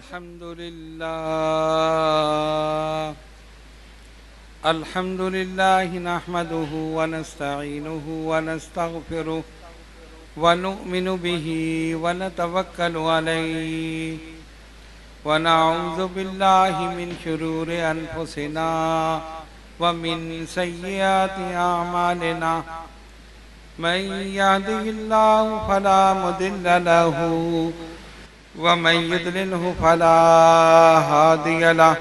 الحمد لله نحمده ونستعينه ونستغفره ونؤمن به ونتوكل عليه ونعوذ بالله من شرور أنفسنا ومن سيئات أعمالنا من يهده الله فلا مضل له ومن يضلله فلا هادي له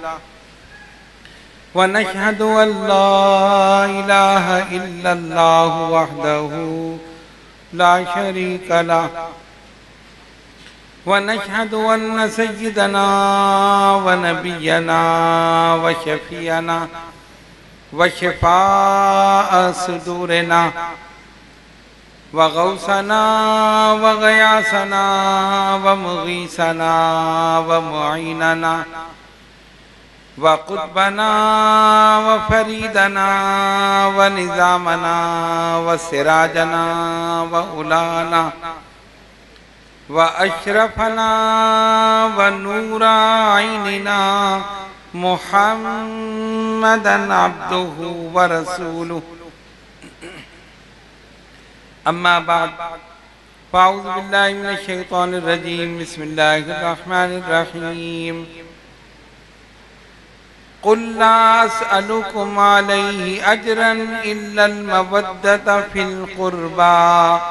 ونشهد أن لا إله إلا الله وحده لا شريك له ونشهد أن سيدنا ونبينا وشفيعنا وشفاء صدورنا وغوثنا وغياثنا ومغيثنا ومعيننا وقطبنا وفريدنا ونظامنا وسراجنا وأولانا وأشرفنا ونور عيننا محمدا عبده ورسوله أما بعد فأعوذ بالله من الشيطان الرجيم بسم الله الرحمن الرحيم قل لا أسألكم عليه أجرا إلا المودة في القربى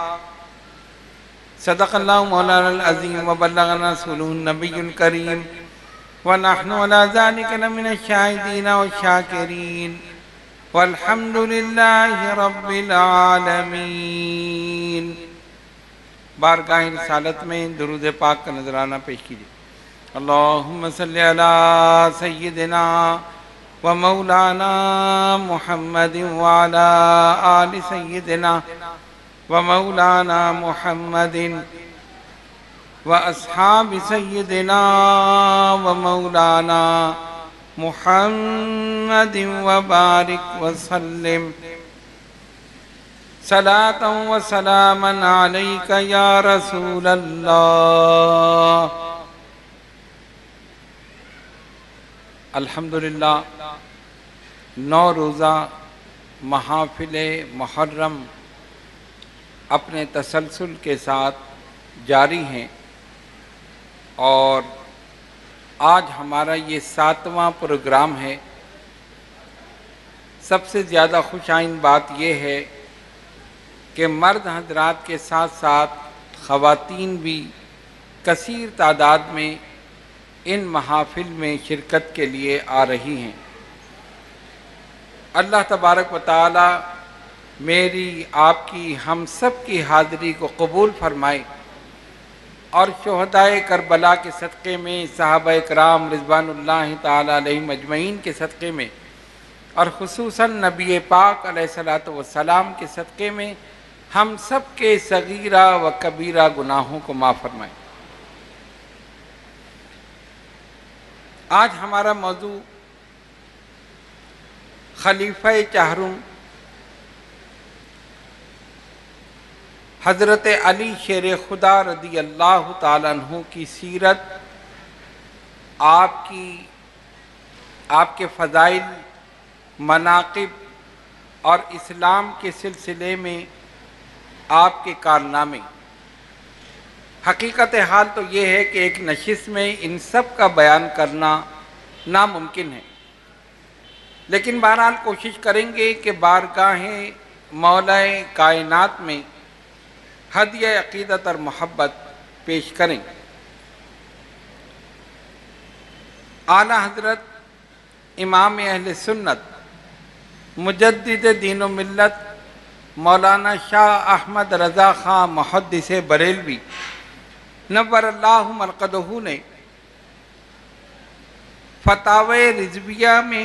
صدق الله مولانا العظيم وبلغنا رسوله النبي الكريم ونحن على ذلك لمن الشاهدين والشاكرين والحمد لله رب العالمین۔ بارگاہ رسالت میں درود پاک کا نذرانہ پیش کیجئے۔ اللہم صلی علی سیدنا و مولانا محمد وعلی آل سیدنا و مولانا محمد و اصحاب سیدنا و مولانا محمد وبارک وسلم صلاة و سلاما علیک یا رسول اللہ۔ الحمدللہ 9 روزہ محافل محرم اپنے تسلسل کے ساتھ جاری ہیں، اور آج ہمارا یہ 7واں پروگرام ہے۔ سب سے زیادہ خوش آئند بات یہ ہے کہ مرد حضرات کے ساتھ ساتھ خواتین بھی کثیر تعداد میں ان محافل میں شرکت کے لیے آ رہی ہیں۔ اللہ تبارک و تعالی میری، آپ کی، ہم سب کی حاضری کو قبول فرمائے، اور شہدائے کربلا کے صدقے میں، صحابہ کرام رضوان اللہ تعالی علیہم اجمعین کے صدقے میں، اور خصوصاً نبی پاک علیہ الصلوۃ والسلام کے صدقے میں ہم سب کے صغیرہ و کبیرہ گناہوں کو معاف فرمائے۔ آج ہمارا موضوع خلیفہ چہارم حضرت علی شیر خدا رضی اللہ تعالیٰ عنہ کی سیرت، آپ کے فضائل، مناقب اور اسلام کے سلسلے میں آپ کے کارنامے۔ حقیقت حال تو یہ ہے کہ ایک نشست میں ان سب کا بیان کرنا ناممکن ہے، لیکن بہرحال کوشش کریں گے کہ بارگاہ مولا کائنات میں ہدیہ عقیدت اور محبت پیش کریں۔ اعلیٰ حضرت امام اہل سنت مجدد دین و ملت مولانا شاہ احمد رضا خان محدث بریلوی نور اللہ مرقدہ نے فتاوی رضویہ میں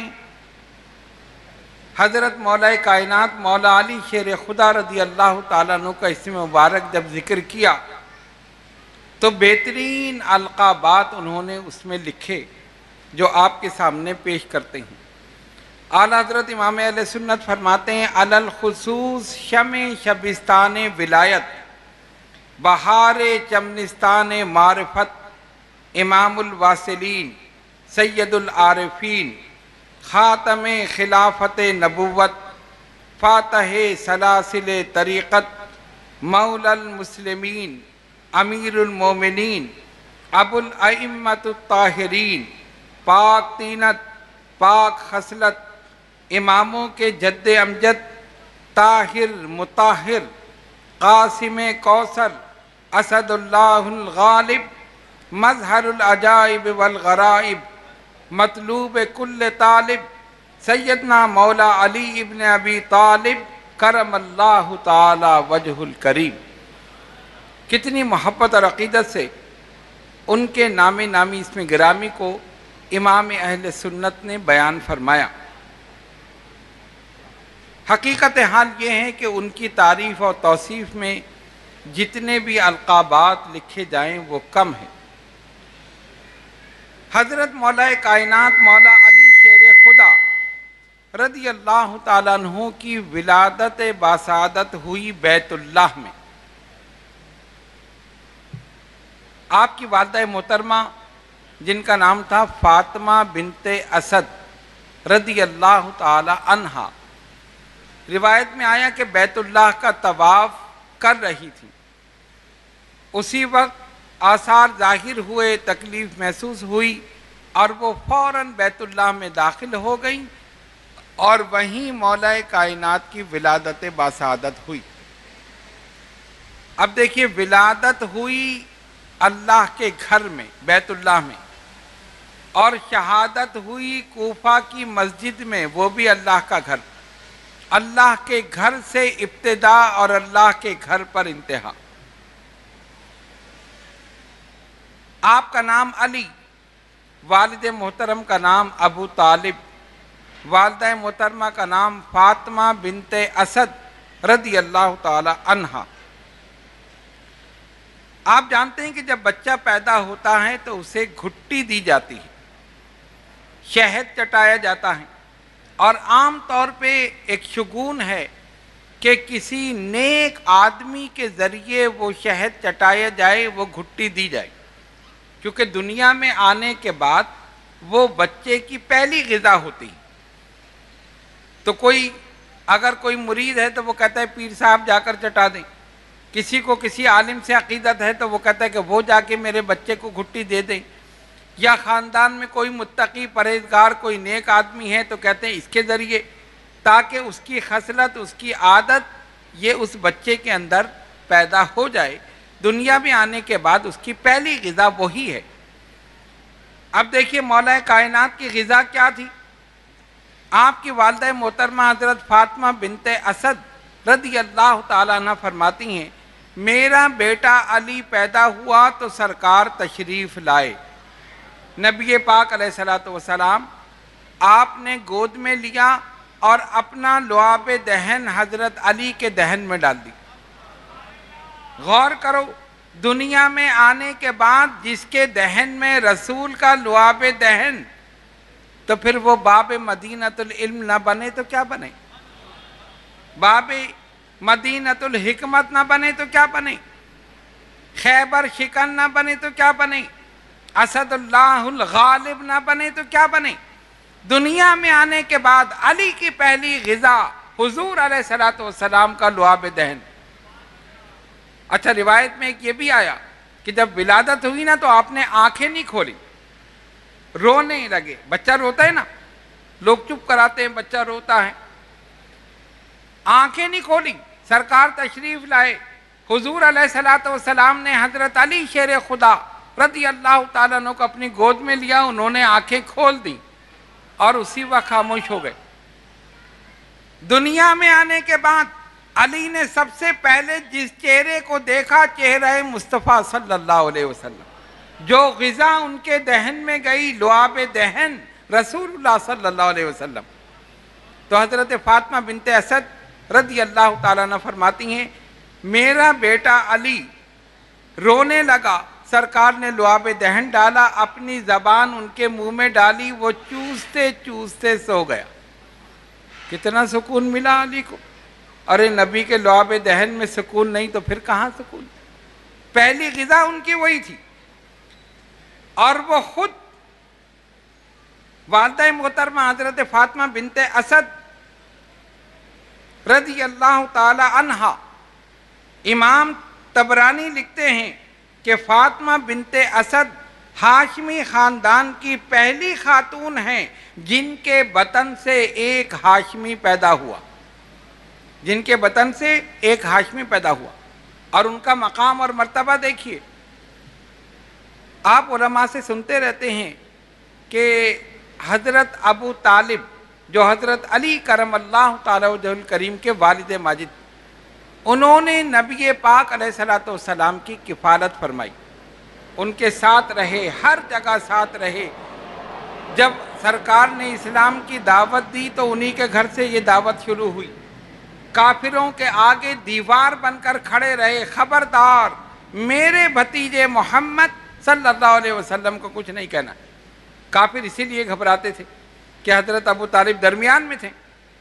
حضرت مولا کائنات مولا علی شیر خدا رضی اللہ تعالیٰ عنہ کا اسم مبارک جب ذکر کیا تو بہترین القابات انہوں نے اس میں لکھے جو آپ کے سامنے پیش کرتے ہیں۔ اعلیٰ حضرت امام اہل سنت فرماتے ہیں علی الخصوص شمع شبستان ولایت، بہار چمنستان معرفت، امام الواصلین، سید العارفین، خاتم خلافت نبوت، فاتح سلاسل طریقت، مولا المسلمین، امیر المومنین، ابو الائمۃ الطاہرین، پاک طینت، پاک خصلت، اماموں کے جد امجد، طاہر مطہر، قاسم کوثر، اسد اللہ الغالب، مظہر العجائب والغرائب، مطلوب کل طالب، سیدنا مولا علی ابن ابی طالب کرم اللہ تعالی وجہ الکریم۔ کتنی محبت اور عقیدت سے ان کے نام نامی اسم گرامی کو امام اہل سنت نے بیان فرمایا۔ حقیقت حال یہ ہے کہ ان کی تعریف اور توصیف میں جتنے بھی القابات لکھے جائیں وہ کم ہیں۔ حضرت مولا کائنات مولا علی شیر خدا رضی اللہ تعالیٰ عنہ کی ولادت باسعادت ہوئی بیت اللہ میں۔ آپ کی والدہ محترمہ جن کا نام تھا فاطمہ بنت اسد رضی اللہ تعالی عنہا، روایت میں آیا کہ بیت اللہ کا طواف کر رہی تھی، اسی وقت آثار ظاہر ہوئے، تکلیف محسوس ہوئی اور وہ فوراً بیت اللہ میں داخل ہو گئیں اور وہیں مولا کائنات کی ولادت باسعادت ہوئی۔ اب دیکھیے، ولادت ہوئی اللہ کے گھر میں بیت اللہ میں، اور شہادت ہوئی کوفہ کی مسجد میں، وہ بھی اللہ کا گھر، اللہ کے گھر سے ابتدا اور اللہ کے گھر پر انتہا۔ آپ کا نام علی، والد محترم کا نام ابو طالب، والدہ محترمہ کا نام فاطمہ بنت اسد رضی اللہ تعالی عنہا۔ آپ جانتے ہیں کہ جب بچہ پیدا ہوتا ہے تو اسے گھٹی دی جاتی ہے، شہد چٹایا جاتا ہے، اور عام طور پہ ایک شگون ہے کہ کسی نیک آدمی کے ذریعے وہ شہد چٹایا جائے، وہ گھٹی دی جائے، کیونکہ دنیا میں آنے کے بعد وہ بچے کی پہلی غذا ہوتی ہے۔ تو اگر کوئی مرید ہے تو وہ کہتا ہے پیر صاحب جا کر چٹا دیں، کسی کو کسی عالم سے عقیدت ہے تو وہ کہتا ہے کہ وہ جا کے میرے بچے کو گھٹی دے دیں، یا خاندان میں کوئی متقی پرہیزگار کوئی نیک آدمی ہے تو کہتے ہیں اس کے ذریعے، تاکہ اس کی خصلت، اس کی عادت یہ اس بچے کے اندر پیدا ہو جائے، دنیا میں آنے کے بعد اس کی پہلی غذا وہی ہے۔ اب دیکھیے مولا کائنات کی غذا کیا تھی؟ آپ کی والدہ محترمہ حضرت فاطمہ بنت اسد رضی اللہ تعالیٰ عنہ فرماتی ہیں، میرا بیٹا علی پیدا ہوا تو سرکار تشریف لائے، نبی پاک علیہ الصلوۃ والسلام آپ نے گود میں لیا اور اپنا لعاب دہن حضرت علی کے دہن میں ڈال دی۔ غور کرو، دنیا میں آنے کے بعد جس کے دہن میں رسول کا لعاب دہن، تو پھر وہ باب مدینۃ العلم نہ بنے تو کیا بنے؟ باب مدینۃ الحکمت نہ بنے تو کیا بنے؟ خیبر شکن نہ بنے تو کیا بنے؟ اسد اللہ الغالب نہ بنے تو کیا بنے؟ دنیا میں آنے کے بعد علی کی پہلی غذا حضور علیہ الصلوۃ والسلام کا لعاب دہن۔ اچھا، روایت میں ایک یہ بھی آیا کہ جب ولادت ہوئی نا تو آپ نے آنکھیں نہیں کھولی، رونے لگے۔ بچہ روتا ہے نا، لوگ چپ کراتے ہیں، بچہ روتا ہے، آنکھیں نہیں کھولی، سرکار تشریف لائے، حضور علیہ الصلوۃ والسلام نے حضرت علی شیر خدا رضی اللہ تعالیٰ عنہ کو اپنی گود میں لیا، انہوں نے آنکھیں کھول دیں اور اسی وقت خاموش ہو گئے۔ دنیا میں آنے کے بعد علی نے سب سے پہلے جس چہرے کو دیکھا، چہرہ مصطفیٰ صلی اللہ علیہ وسلم، جو غذا ان کے دہن میں گئی، لعاب دہن رسول اللہ صلی اللہ علیہ وسلم۔ تو حضرت فاطمہ بنت اسد رضی اللہ تعالیٰ عنہ فرماتی ہیں، میرا بیٹا علی رونے لگا، سرکار نے لعاب دہن ڈالا، اپنی زبان ان کے منہ میں ڈالی، وہ چوستے چوستے سو گیا۔ کتنا سکون ملا علی کو! ارے نبی کے لعاب دہن میں سکون نہیں تو پھر کہاں سکون؟ پہلی غذا ان کی وہی تھی۔ اور وہ خود والدہ محترمہ حضرت فاطمہ بنت اسد رضی اللہ تعالی عنہا، امام طبرانی لکھتے ہیں کہ فاطمہ بنت اسد ہاشمی خاندان کی پہلی خاتون ہیں جن کے بطن سے ایک ہاشمی پیدا ہوا، جن کے بطن سے ایک ہاشمی پیدا ہوا۔ اور ان کا مقام اور مرتبہ دیکھیے، آپ علماء سے سنتے رہتے ہیں کہ حضرت ابو طالب جو حضرت علی کرم اللہ تعالی وجہہ الکریم کے والد ماجد، انہوں نے نبی پاک علیہ الصلوۃ والسلام کی کفالت فرمائی، ان کے ساتھ رہے، ہر جگہ ساتھ رہے۔ جب سرکار نے اسلام کی دعوت دی تو انہی کے گھر سے یہ دعوت شروع ہوئی، کافروں کے آگے دیوار بن کر کھڑے رہے، خبردار میرے بھتیجے محمد صلی اللہ علیہ وسلم کو کچھ نہیں کہنا۔ کافر اسی لیے گھبراتے تھے کہ حضرت ابو طالب درمیان میں تھے۔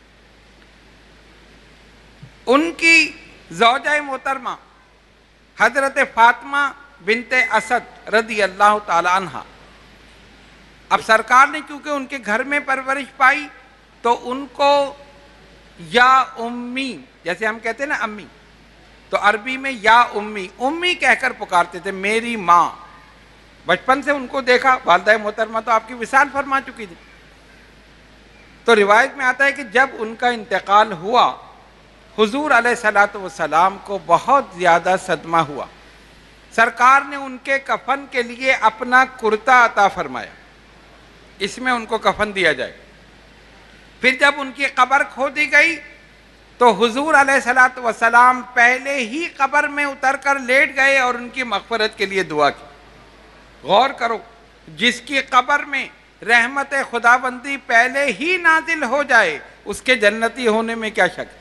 ان کی زوجہ محترمہ حضرت فاطمہ بنت اسد رضی اللہ تعالی عنہ، اب سرکار نے کیونکہ ان کے گھر میں پرورش پائی تو ان کو یا امی، جیسے ہم کہتے ہیں نا امی، تو عربی میں یا امی، امی کہہ کر پکارتے تھے، میری ماں۔ بچپن سے ان کو دیکھا، والدہ محترمہ تو آپ کی وصال فرما چکی تھی۔ تو روایت میں آتا ہے کہ جب ان کا انتقال ہوا، حضور علیہ الصلوۃ والسلام کو بہت زیادہ صدمہ ہوا۔ سرکار نے ان کے کفن کے لیے اپنا کرتا عطا فرمایا، اس میں ان کو کفن دیا جائے۔ پھر جب ان کی قبر کھودی گئی تو حضور علیہ الصلوۃ والسلام پہلے ہی قبر میں اتر کر لیٹ گئے اور ان کی مغفرت کے لیے دعا کی۔ غور کرو، جس کی قبر میں رحمت خداوندی پہلے ہی نازل ہو جائے اس کے جنتی ہونے میں کیا شک ہے۔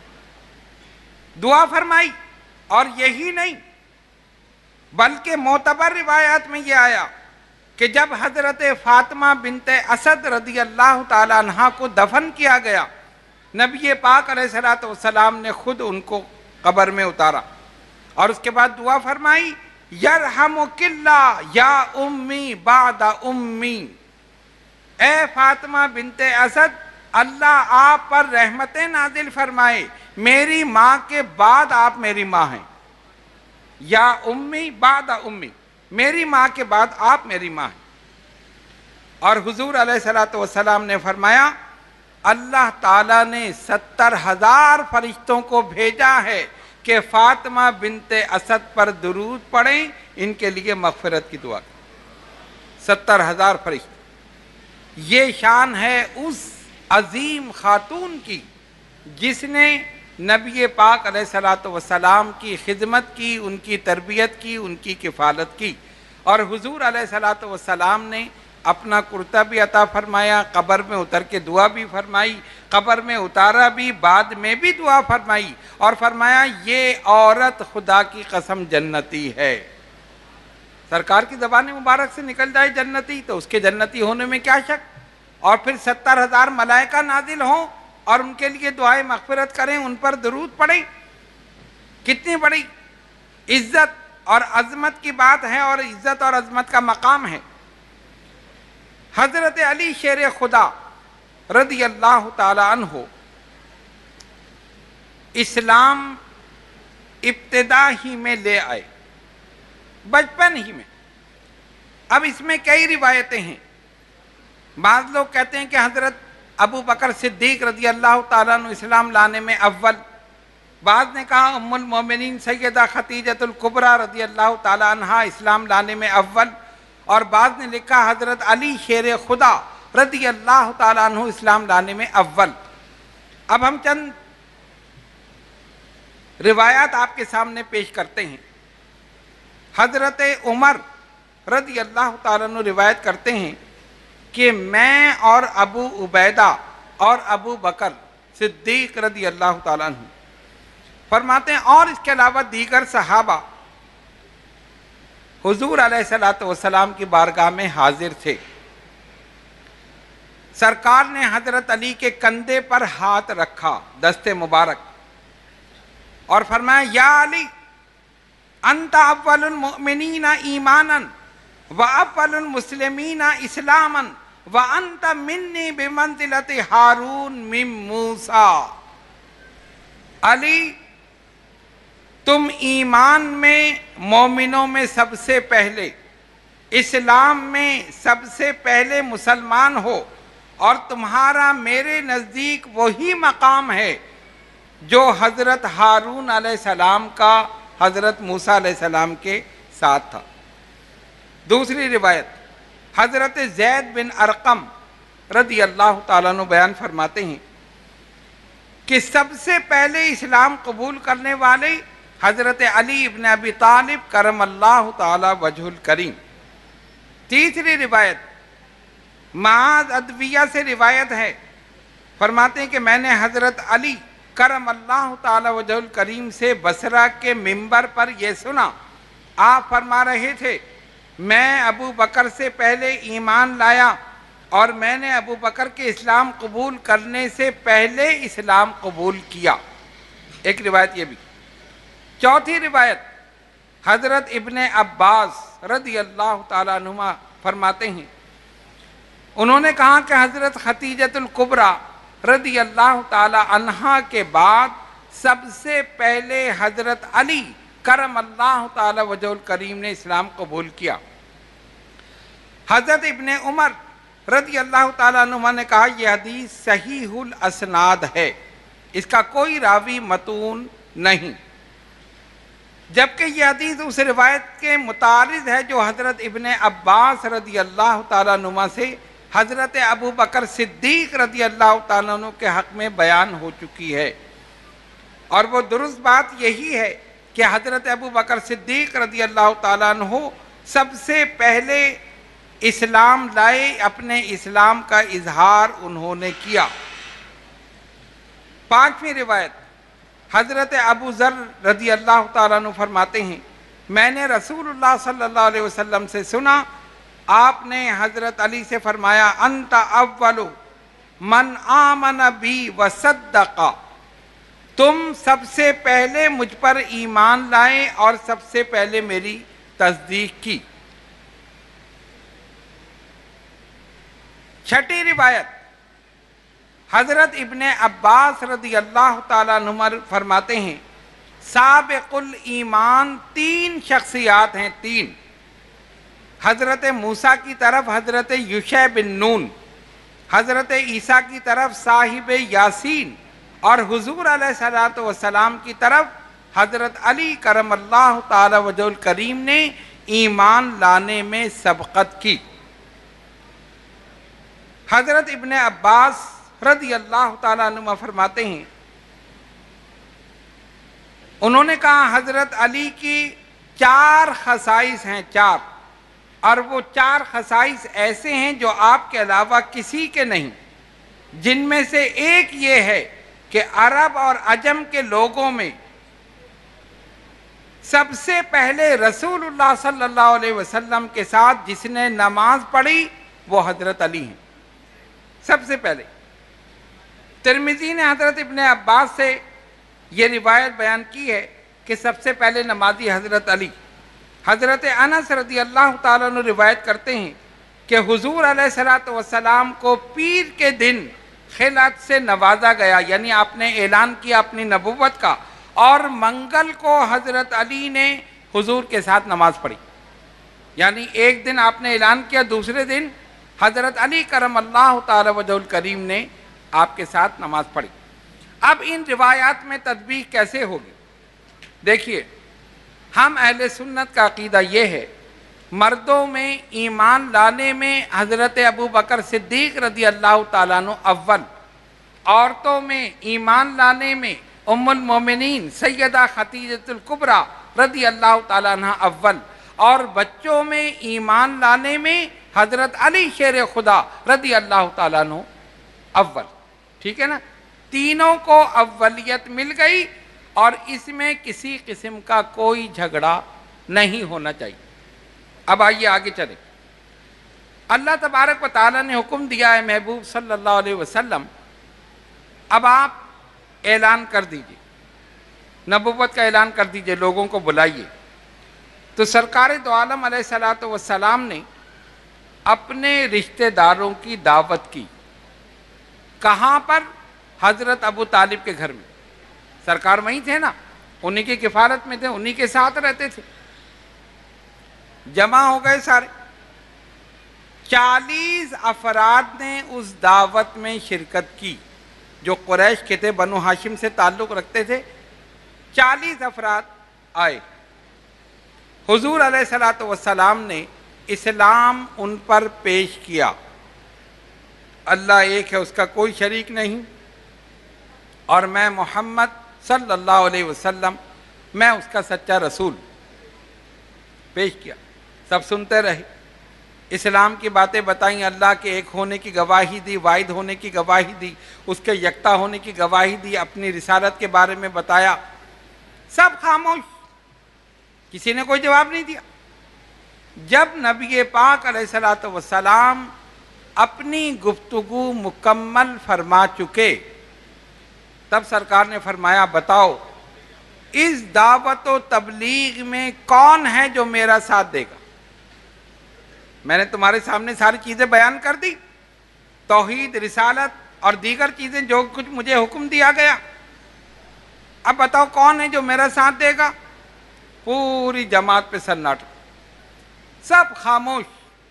دعا فرمائی، اور یہی نہیں بلکہ معتبر روایات میں یہ آیا کہ جب حضرت فاطمہ بنت اسد رضی اللہ تعالی عنہا کو دفن کیا گیا، نبی پاک علیہ الصلوۃ والسلام نے خود ان کو قبر میں اتارا اور اس کے بعد دعا فرمائی، یرحمک اللہ یا امی بعد امی، اے فاطمہ بنت اسد اللہ آپ پر رحمتیں نازل فرمائے، میری ماں کے بعد آپ میری ماں ہیں، یا امی بعد امی، میری ماں کے بعد آپ میری ماں ہیں۔ اور حضور علیہ الصلوۃ والسلام نے فرمایا، اللہ تعالیٰ نے 70,000 فرشتوں کو بھیجا ہے کہ فاطمہ بنت اسد پر درود پڑھیں، ان کے لیے مغفرت کی دعا کریں۔ 70,000 فرشتے۔ یہ شان ہے اس عظیم خاتون کی جس نے نبی پاک علیہ الصلوۃ والسلام کی خدمت کی، ان کی تربیت کی، ان کی کفالت کی۔ اور حضور علیہ الصلوۃ والسلام نے اپنا کرتا بھی عطا فرمایا، قبر میں اتر کے دعا بھی فرمائی، قبر میں اتارا بھی، بعد میں بھی دعا فرمائی، اور فرمایا یہ عورت خدا کی قسم جنتی ہے۔ سرکار کی زبان مبارک سے نکل جائے جنتی تو اس کے جنتی ہونے میں کیا شک۔ اور پھر 70,000 ملائکہ نازل ہوں اور ان کے لیے دعائے مغفرت کریں، ان پر درود پڑھیں، کتنی بڑی عزت اور عظمت کی بات ہے، اور عزت اور عظمت کا مقام ہے۔ حضرت علی شیر خدا رضی اللہ تعالی عنہ اسلام ابتدا ہی میں لے آئے، بچپن ہی میں۔ اب اس میں کئی روایتیں ہیں۔ بعض لوگ کہتے ہیں کہ حضرت ابو بکر صدیق رضی اللہ تعالیٰ عنہ اسلام لانے میں اول، بعض نے کہا ام المومنین سیدہ خدیجۃ الکبریٰ رضی اللہ تعالیٰ عنہا اسلام لانے میں اول، اور بعض نے لکھا حضرت علی شیر خدا رضی اللہ تعالیٰ عنہ اسلام لانے میں اول۔ اب ہم چند روایات آپ کے سامنے پیش کرتے ہیں۔ حضرت عمر رضی اللہ تعالیٰ عنہ روایت کرتے ہیں کہ میں اور ابو عبیدہ اور ابو بکر صدیق رضی اللہ تعالیٰ عنہ فرماتے ہیں، اور اس کے علاوہ دیگر صحابہ حضور علیہ الصلوۃ والسلام کی بارگاہ میں حاضر تھے۔ سرکار نے حضرت علی کے کندھے پر ہاتھ رکھا، دست مبارک، اور فرمایا، یا علی انت اول المؤمنین ایمانا، وَأَفْضَلُ الْمُسْلِمِينَ إِسْلَامًا وَأَنْتَ مِنِّي بِمَنْزِلَةِ ہارون من موسیٰ۔ علی، تم ایمان میں مومنوں میں سب سے پہلے، اسلام میں سب سے پہلے مسلمان ہو، اور تمہارا میرے نزدیک وہی مقام ہے جو حضرت ہارون علیہ السلام کا حضرت موسیٰ علیہ السلام کے ساتھ تھا۔ دوسری روایت، حضرت زید بن ارقم رضی اللہ تعالیٰ عنہ بیان فرماتے ہیں کہ سب سے پہلے اسلام قبول کرنے والے حضرت علی ابن ابی طالب کرم اللہ تعالی وجہ الکریم۔ تیسری روایت معاذ ادویہ سے روایت ہے، فرماتے ہیں کہ میں نے حضرت علی کرم اللہ تعالی وجہ الکریم سے بصرہ کے منبر پر یہ سنا، آپ فرما رہے تھے میں ابو بکر سے پہلے ایمان لایا اور میں نے ابو بکر کے اسلام قبول کرنے سے پہلے اسلام قبول کیا۔ ایک روایت یہ بھی۔ چوتھی روایت حضرت ابن عباس رضی اللہ تعالیٰ عنہما فرماتے ہیں، انہوں نے کہا کہ حضرت خدیجۃ الکبریٰ رضی اللہ تعالی عنہا کے بعد سب سے پہلے حضرت علی کرم اللہ تعالی وجہ الکریم نے اسلام قبول کیا۔ حضرت ابن عمر رضی اللہ تعالیٰ عنہما نے کہا یہ حدیث صحیح الاسناد ہے، اس کا کوئی راوی متون نہیں، جبکہ یہ حدیث اس روایت کے متعارض ہے جو حضرت ابن عباس رضی اللہ تعالیٰ عنہما سے حضرت ابو بکر صدیق رضی اللہ تعالیٰ عنہ کے حق میں بیان ہو چکی ہے، اور وہ درست بات یہی ہے کہ حضرت ابو بکر صدیق رضی اللہ تعالیٰ عنہ سب سے پہلے اسلام لائے، اپنے اسلام کا اظہار انہوں نے کیا۔ پانچویں روایت حضرت ابو ذر رضی اللہ تعالیٰ عنہ فرماتے ہیں میں نے رسول اللہ صلی اللہ علیہ وسلم سے سنا، آپ نے حضرت علی سے فرمایا انت اول من آمن بی وصدق، تم سب سے پہلے مجھ پر ایمان لائے اور سب سے پہلے میری تصدیق کی۔ چھٹی روایت حضرت ابن عباس رضی اللہ تعالیٰ عنہ فرماتے ہیں سابق الایمان تین شخصیات ہیں، تین، حضرت موسیٰ کی طرف حضرت یوشع بن نون، حضرت عیسیٰ کی طرف صاحب یاسین، اور حضور علیہ السلام کی طرف حضرت علی کرم اللہ تعالی وجہ الکریم نے ایمان لانے میں سبقت کی۔ حضرت ابن عباس رضی اللہ تعالیٰ عنہ فرماتے ہیں انہوں نے کہا حضرت علی کی چار خصائص ہیں، چار، اور وہ چار خصائص ایسے ہیں جو آپ کے علاوہ کسی کے نہیں، جن میں سے ایک یہ ہے کہ عرب اور عجم کے لوگوں میں سب سے پہلے رسول اللہ صلی اللہ علیہ وسلم کے ساتھ جس نے نماز پڑھی وہ حضرت علی ہیں، سب سے پہلے۔ ترمذی نے حضرت ابن عباس سے یہ روایت بیان کی ہے کہ سب سے پہلے نمازی حضرت علی۔ حضرت انس رضی اللہ تعالیٰ عنہ روایت کرتے ہیں کہ حضور علیہ السلام کو پیر کے دن خلعت سے نوازا گیا، یعنی آپ نے اعلان کیا اپنی نبوت کا، اور منگل کو حضرت علی نے حضور کے ساتھ نماز پڑھی، یعنی ایک دن آپ نے اعلان کیا، دوسرے دن حضرت علی کرم اللہ تعالی وجہ الکریم نے آپ کے ساتھ نماز پڑھی۔ اب ان روایات میں تطبیق کیسے ہوگی؟ دیکھیے، ہم اہل سنت کا عقیدہ یہ ہے مردوں میں ایمان لانے میں حضرت ابو بکر صدیق رضی اللہ تعالیٰ عنہ اول، عورتوں میں ایمان لانے میں ام المومنین سیدہ خدیجۃ الکبریٰ رضی اللہ تعالیٰ عنہ اول، اور بچوں میں ایمان لانے میں حضرت علی شیر خدا رضی اللہ تعالیٰ عنہ اول، ٹھیک ہے نا؟ تینوں کو اولیت مل گئی، اور اس میں کسی قسم کا کوئی جھگڑا نہیں ہونا چاہیے۔ اب آئیے آگے چلیں۔ اللہ تبارک و تعالیٰ نے حکم دیا ہے محبوب صلی اللہ علیہ وسلم، اب آپ اعلان کر دیجئے، نبوت کا اعلان کر دیجئے، لوگوں کو بلائیے، تو سرکار دو عالم علیہ الصلوۃ والسلام نے اپنے رشتہ داروں کی دعوت کی. کہاں پر؟ حضرت ابو طالب کے گھر میں. سرکار وہیں تھے نا، انہی کی کفالت میں تھے، انہی کے ساتھ رہتے تھے. جمع ہو گئے سارے. 40 افراد نے اس دعوت میں شرکت کی جو قریش کے تھے، بنو ہاشم سے تعلق رکھتے تھے. 40 افراد آئے. حضور علیہ الصلوۃ والسلام نے اسلام ان پر پیش کیا. اللہ ایک ہے، اس کا کوئی شریک نہیں، اور میں محمد صلی اللہ علیہ وسلم میں اس کا سچا رسول. پیش کیا. سب سنتے رہے. اسلام کی باتیں بتائیں، اللہ کے ایک ہونے کی گواہی دی، واحد ہونے کی گواہی دی، اس کے یکتا ہونے کی گواہی دی، اپنی رسالت کے بارے میں بتایا. سب خاموش، کسی نے کوئی جواب نہیں دیا. جب نبی پاک علیہ الصلوۃ والسلام اپنی گفتگو مکمل فرما چکے، تب سرکار نے فرمایا بتاؤ اس دعوت و تبلیغ میں کون ہے جو میرا ساتھ دے گا؟ میں نے تمہارے سامنے ساری چیزیں بیان کر دی، توحید، رسالت اور دیگر چیزیں جو کچھ مجھے حکم دیا گیا. اب بتاؤ کون ہے جو میرا ساتھ دے گا؟ پوری جماعت پہ سناٹا، سب خاموش.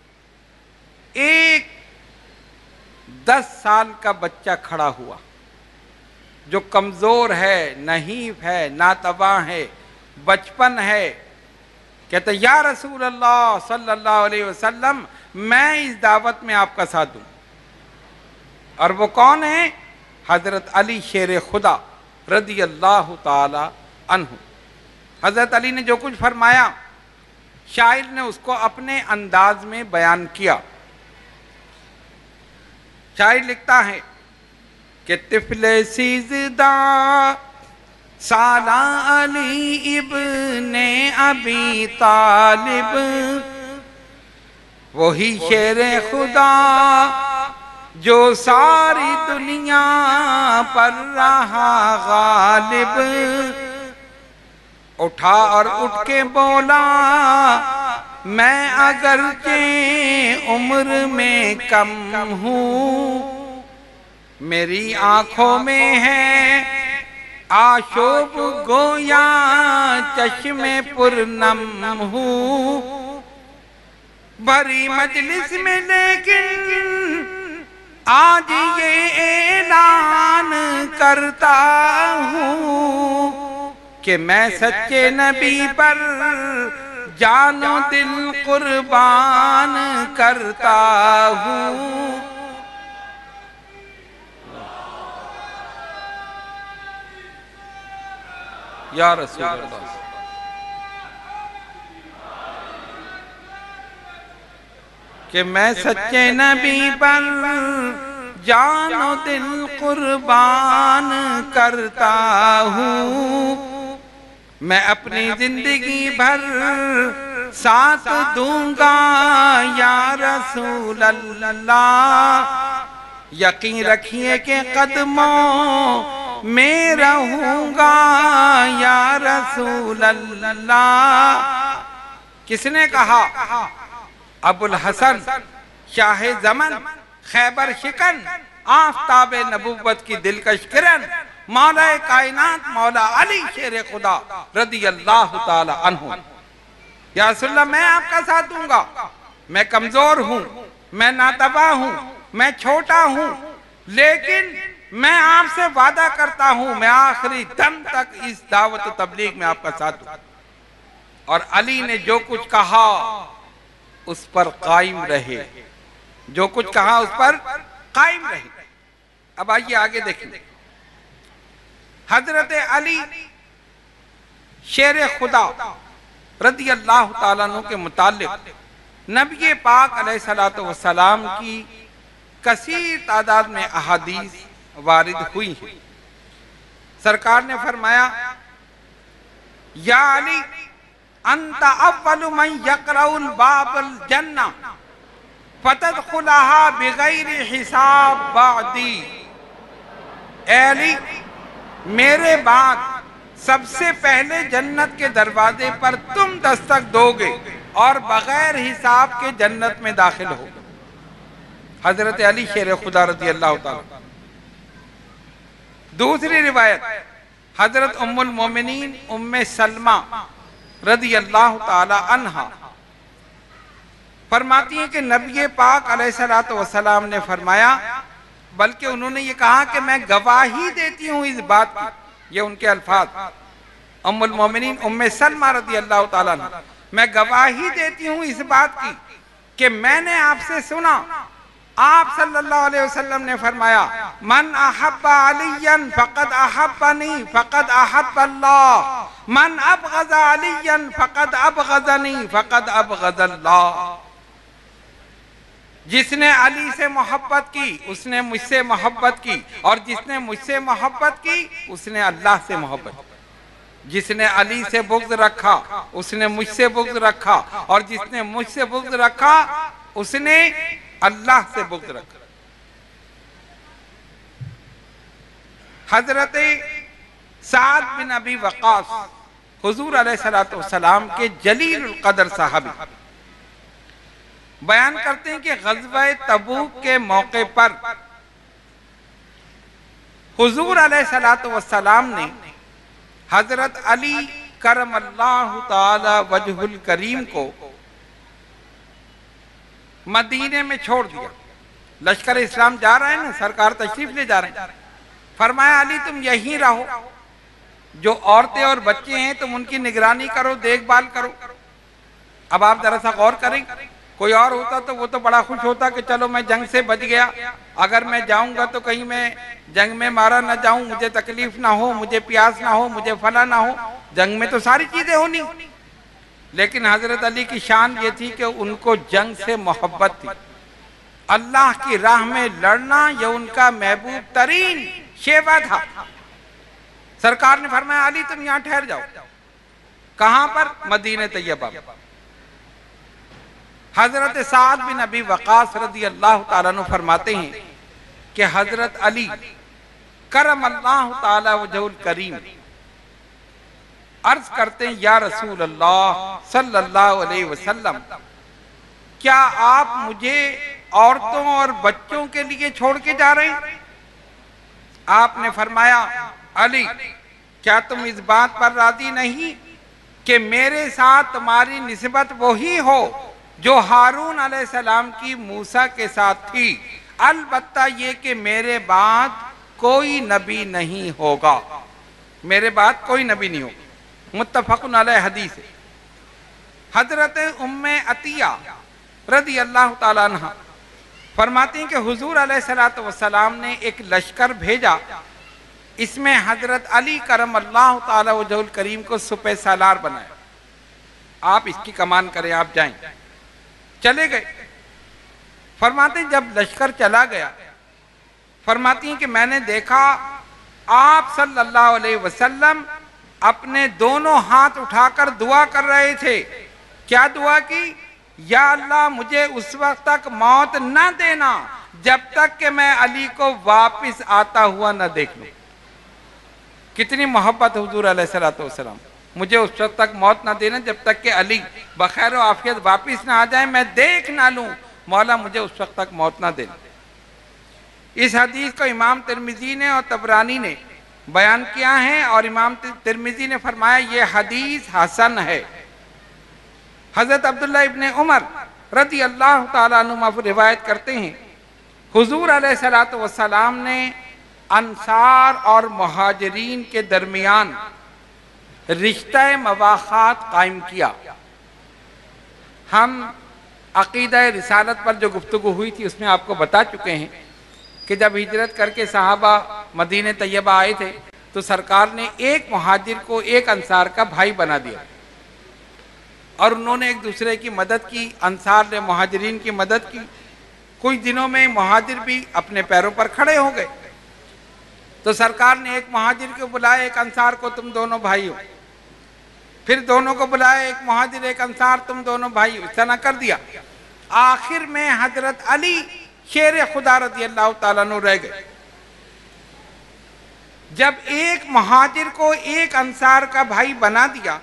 ایک 10 سال کا بچہ کھڑا ہوا جو کمزور ہے، نحیف ہے، ناتواں ہے، بچپن ہے. کہتا یا رسول اللہ صلی اللہ علیہ وسلم میں اس دعوت میں آپ کا ساتھ دوں. اور وہ کون ہے؟ حضرت علی شیر خدا رضی اللہ تعالی عنہ. حضرت علی نے جو کچھ فرمایا، شاعر نے اس کو اپنے انداز میں بیان کیا. شاعر لکھتا ہے کہ طفل سیزدہ سالہ علی ابن ابی طالب، وہی شیر خدا جو ساری دنیا پر رہا غالب. اٹھا اور اٹھ کے بولا میں اگرچہ عمر میں کم ہوں، میری آنکھوں میں ہے آشوب گویا چشم پرنم ہوں. بھری مجلس میں لیکن آج یہ اعلان کرتا ہوں کہ میں سچے نبی پر جان و دل قربان کرتا ہوں. یا رسول اللہ، کہ میں سچے نبی پر جان و دل قربان کرتا ہوں. میں اپنی زندگی بھر ساتھ دوں گا یا رسول اللہ. یقین رکھیے کہ قدموں میں رہوں گا یا رسول اللہ. کس نے کہا؟ ابو الحسن شاہ زمن، خیبر شکن، آفتاب نبوت کی دلکش کرن، مولا کائنات مولا علی شیر خدا رضی اللہ تعالی عنہ. یا رسول اللہ میں آپ کا ساتھ دوں گا. میں کمزور ہوں، میں ناتواں ہوں، میں چھوٹا ہوں، لیکن میں آپ سے وعدہ کرتا ہوں میں آخری دم تک اس دعوت و تبلیغ میں آپ کا ساتھ دوں. اور علی نے جو کچھ کہا اس پر قائم رہے، جو کچھ کہا اس پر قائم رہے. اب آئیے آگے دیکھیں. حضرت علی شیر خدا رضی اللہ تعالیٰ عنہ کے متعلق نبی پاک علیہ الصلوۃ والسلام کی کثیر تعداد میں احادیث وارد ہوئی ہیں. سرکار نے فرمایا یا علی انت اول من یقرأ الباب الجنہ فتدخلها بغیر حساب بعدی. اے علی میرے بعد سب سے پہلے جنت کے دروازے پر تم دستک دو گے اور بغیر حساب کے جنت میں داخل ہو. حضرت علی شیر خدا رضی اللہ تعالی. دوسری روایت حضرت ام المومنین ام سلمہ رضی اللہ تعالی عنہا فرماتی ہیں کہ نبی پاک علیہ السلام نے فرمایا، بلکہ انہوں نے یہ کہا کہ میں گواہی دیتی ہوں اس بات کی. یہ ان کے الفاظ. ام المومنین ام سلمہ رضی اللہ تعالیٰ عنہ، میں گواہی دیتی ہوں اس بات کی کہ میں نے آپ سے سنا، آپ صلی اللہ علیہ وسلم نے فرمایا، من احب علیا فقد احبنی فقد احب اللہ، من ابغض علیا فقد ابغضنی فقد ابغض اللہ. جس نے علی سے محبت کی اس نے مجھ سے محبت کی، اور جس نے مجھ سے محبت کی اس نے اللہ سے محبت کی. جس نے علی سے بغض رکھا اس نے مجھ سے بغض رکھا، اور جس نے مجھ سے بغض رکھا اس نے اللہ سے بغض رکھا. حضرت سعد بن ابی وقاص حضور علیہ السلام کے جلیل القدر صحابی بیان کرتے ہیں کہ غزوہ تبوک کے موقع پر حضور علیہ السلام نے حضرت علی کرم اللہ تعالی وجہ الکریم کو مدینے میں چھوڑ دیا. لشکر اسلام جا رہے ہیں نا، سرکار تشریف لے جا رہے ہیں. فرمایا علی تم یہیں رہو، جو عورتیں اور بچے ہیں تم ان کی نگرانی کرو، دیکھ بھال کرو. اب آپ ذرا سا غور کریں، کوئی اور ہوتا تو وہ تو بڑا خوش ہوتا کہ چلو میں جنگ سے بچ گیا، اگر میں جاؤں گا تو کہیں میں جنگ میں مارا نہ جاؤں، مجھے تکلیف نہ ہو، مجھے پیاس نہ ہو، مجھے فلاں نہ ہو. جنگ میں تو ساری چیزیں ہونی. لیکن حضرت علی کی شان یہ تھی کہ ان کو جنگ سے محبت تھی. اللہ کی راہ میں لڑنا یہ ان کا محبوب ترین شیوا تھا. سرکار نے فرمایا علی تم یہاں ٹھہر جاؤ. کہاں پر؟ مدینہ طیبہ. حضرت سعد بن ابی وقاص رضی اللہ تعالیٰ عنہ فرماتے ہیں کہ حضرت علی کرم اللہ تعالی وجہ الکریم عرض کرتے ہیں، یا رسول اللہ صلی اللہ علیہ وسلم، کیا آپ مجھے عورتوں اور بچوں کے لیے چھوڑ کے جا رہے ہیں؟ آپ نے فرمایا علی کیا تم اس بات پر راضی نہیں کہ میرے ساتھ تمہاری نسبت وہی ہو جو ہارون علیہ السلام کی موسیٰ کے ساتھ تھی، البتہ یہ کہ میرے بعد کوئی نبی نہیں ہوگا. میرے بعد کوئی نبی نہیں ہوگا. متفق علیہ حدیث. حضرت ام عطیہ رضی اللہ تعالیٰ عنہ فرماتی ہیں کہ حضور علیہ السلام نے ایک لشکر بھیجا، اس میں حضرت علی کرم اللہ تعالی وجہ الکریم کو سپہ سالار بنایا. آپ اس کی کمان کریں، آپ جائیں. چلے گئے. فرماتے ہیں جب لشکر چلا گیا، فرماتی ہیں کہ میں نے دیکھا آپ صلی اللہ علیہ وسلم اپنے دونوں ہاتھ اٹھا کر دعا کر رہے تھے. کیا دعا کی؟ یا اللہ مجھے اس وقت تک موت نہ دینا جب تک کہ میں علی کو واپس آتا ہوا نہ دیکھ لوں. کتنی محبت حضور علیہ السلام. مجھے اس وقت تک موت نہ دینا جب تک کہ علی بخیر و عافیت واپس نہ آ جائیں، میں دیکھ نہ لوں. مولا مجھے اس وقت تک موت نہ دینا. اس حدیث کو امام ترمذی نے اور طبرانی نے بیان کیا ہے، اور امام ترمذی نے فرمایا یہ حدیث حسن ہے. حضرت عبداللہ ابن عمر رضی اللہ تعالیٰ عنہ روایت کرتے ہیں، حضور علیہ السلام نے انصار اور مہاجرین کے درمیان رشتہ مواخات قائم کیا. ہم عقیدہ رسالت پر جو گفتگو ہوئی تھی اس میں آپ کو بتا چکے ہیں کہ جب ہجرت کر کے صحابہ مدینہ طیبہ آئے تھے تو سرکار نے ایک مہاجر کو ایک انصار کا بھائی بنا دیا، اور انہوں نے ایک دوسرے کی مدد کی. انصار نے مہاجرین کی مدد کی. کچھ دنوں میں مہاجر بھی اپنے پیروں پر کھڑے ہو گئے. تو سرکار نے ایک مہاجر کو بلایا، ایک انصار کو، تم دونوں بھائی ہو. پھر دونوں کو بلایا، ایک مہاجر ایک انصار، تم دونوں بھائی ہو. اس طرح کر دیا. آخر میں حضرت علی شیر خدا رضی اللہ تعالیٰ عنہ رہ گئے. جب ایک مہاجر کو ایک انصار کا بھائی بنا دیا،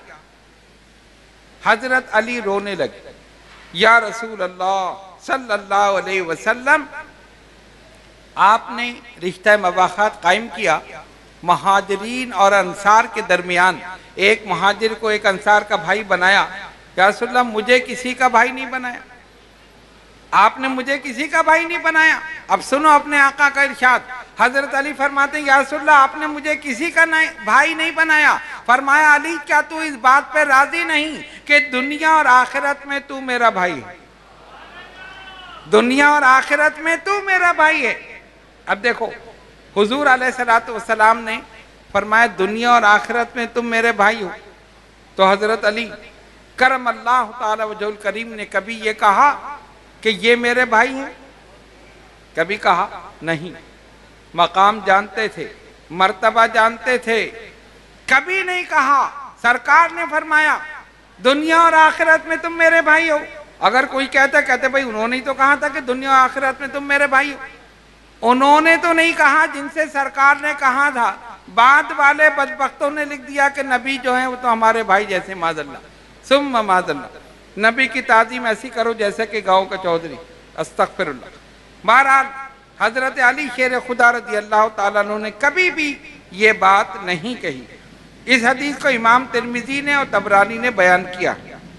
حضرت علی رونے لگے، یا رسول اللہ صلی اللہ علیہ وسلم، آپ نے رشتہ مباحثات قائم کیا مہاجرین اور انصار کے درمیان، ایک مہاجر کو ایک انصار کا بھائی بنایا، یا رسول اللہ مجھے کسی کا بھائی نہیں بنایا، آپ نے مجھے کسی کا بھائی نہیں بنایا۔ اب سنو اپنے آقا کا ارشاد، حضرت علی فرماتے ہیں یا رسول اللہ آپ نے مجھے کسی کا بھائی نہیں بنایا۔ فرمایا علی کیا تو اس بات پہ راضی نہیں کہ دنیا اور آخرت میں تو میرا بھائی ہے، دنیا اور آخرت میں تو میرا بھائی ہے۔ اب دیکھو حضور علیہ السلام نے فرمایا دنیا اور آخرت میں تم میرے بھائی ہو، تو حضرت علی کرم اللہ تعالی وجہ الکریم نے کبھی یہ کہا کہ یہ میرے بھائی ہیں؟ کبھی کہا نہیں، مقام جانتے تھے، مرتبہ جانتے تھے، کبھی نہیں کہا۔ سرکار نے فرمایا دنیا اور آخرت میں تم میرے بھائی ہو۔ اگر کوئی کہتے بھائی انہوں نے تو کہا تھا کہ دنیا اور آخرت میں تم میرے بھائی ہو، انہوں نے تو نہیں کہا جن سے سرکار نے کہا تھا، بعد والے بدبختوں نے لکھ دیا کہ نبی جو ہیں وہ تو ہمارے بھائی جیسے، معاذ اللہ ثم معاذ اللہ، نبی کی تعظیم ایسی کرو جیسے کہ گاؤں کا چودھری، استغفر اللہ۔ بہرحال حضرت علی شیر خدا رضی اللہ تعالیٰ عنہ نے کبھی بھی یہ بات نہیں کہی۔ اس حدیث کو امام ترمذی نے اور طبرانی نے بیان کیا۔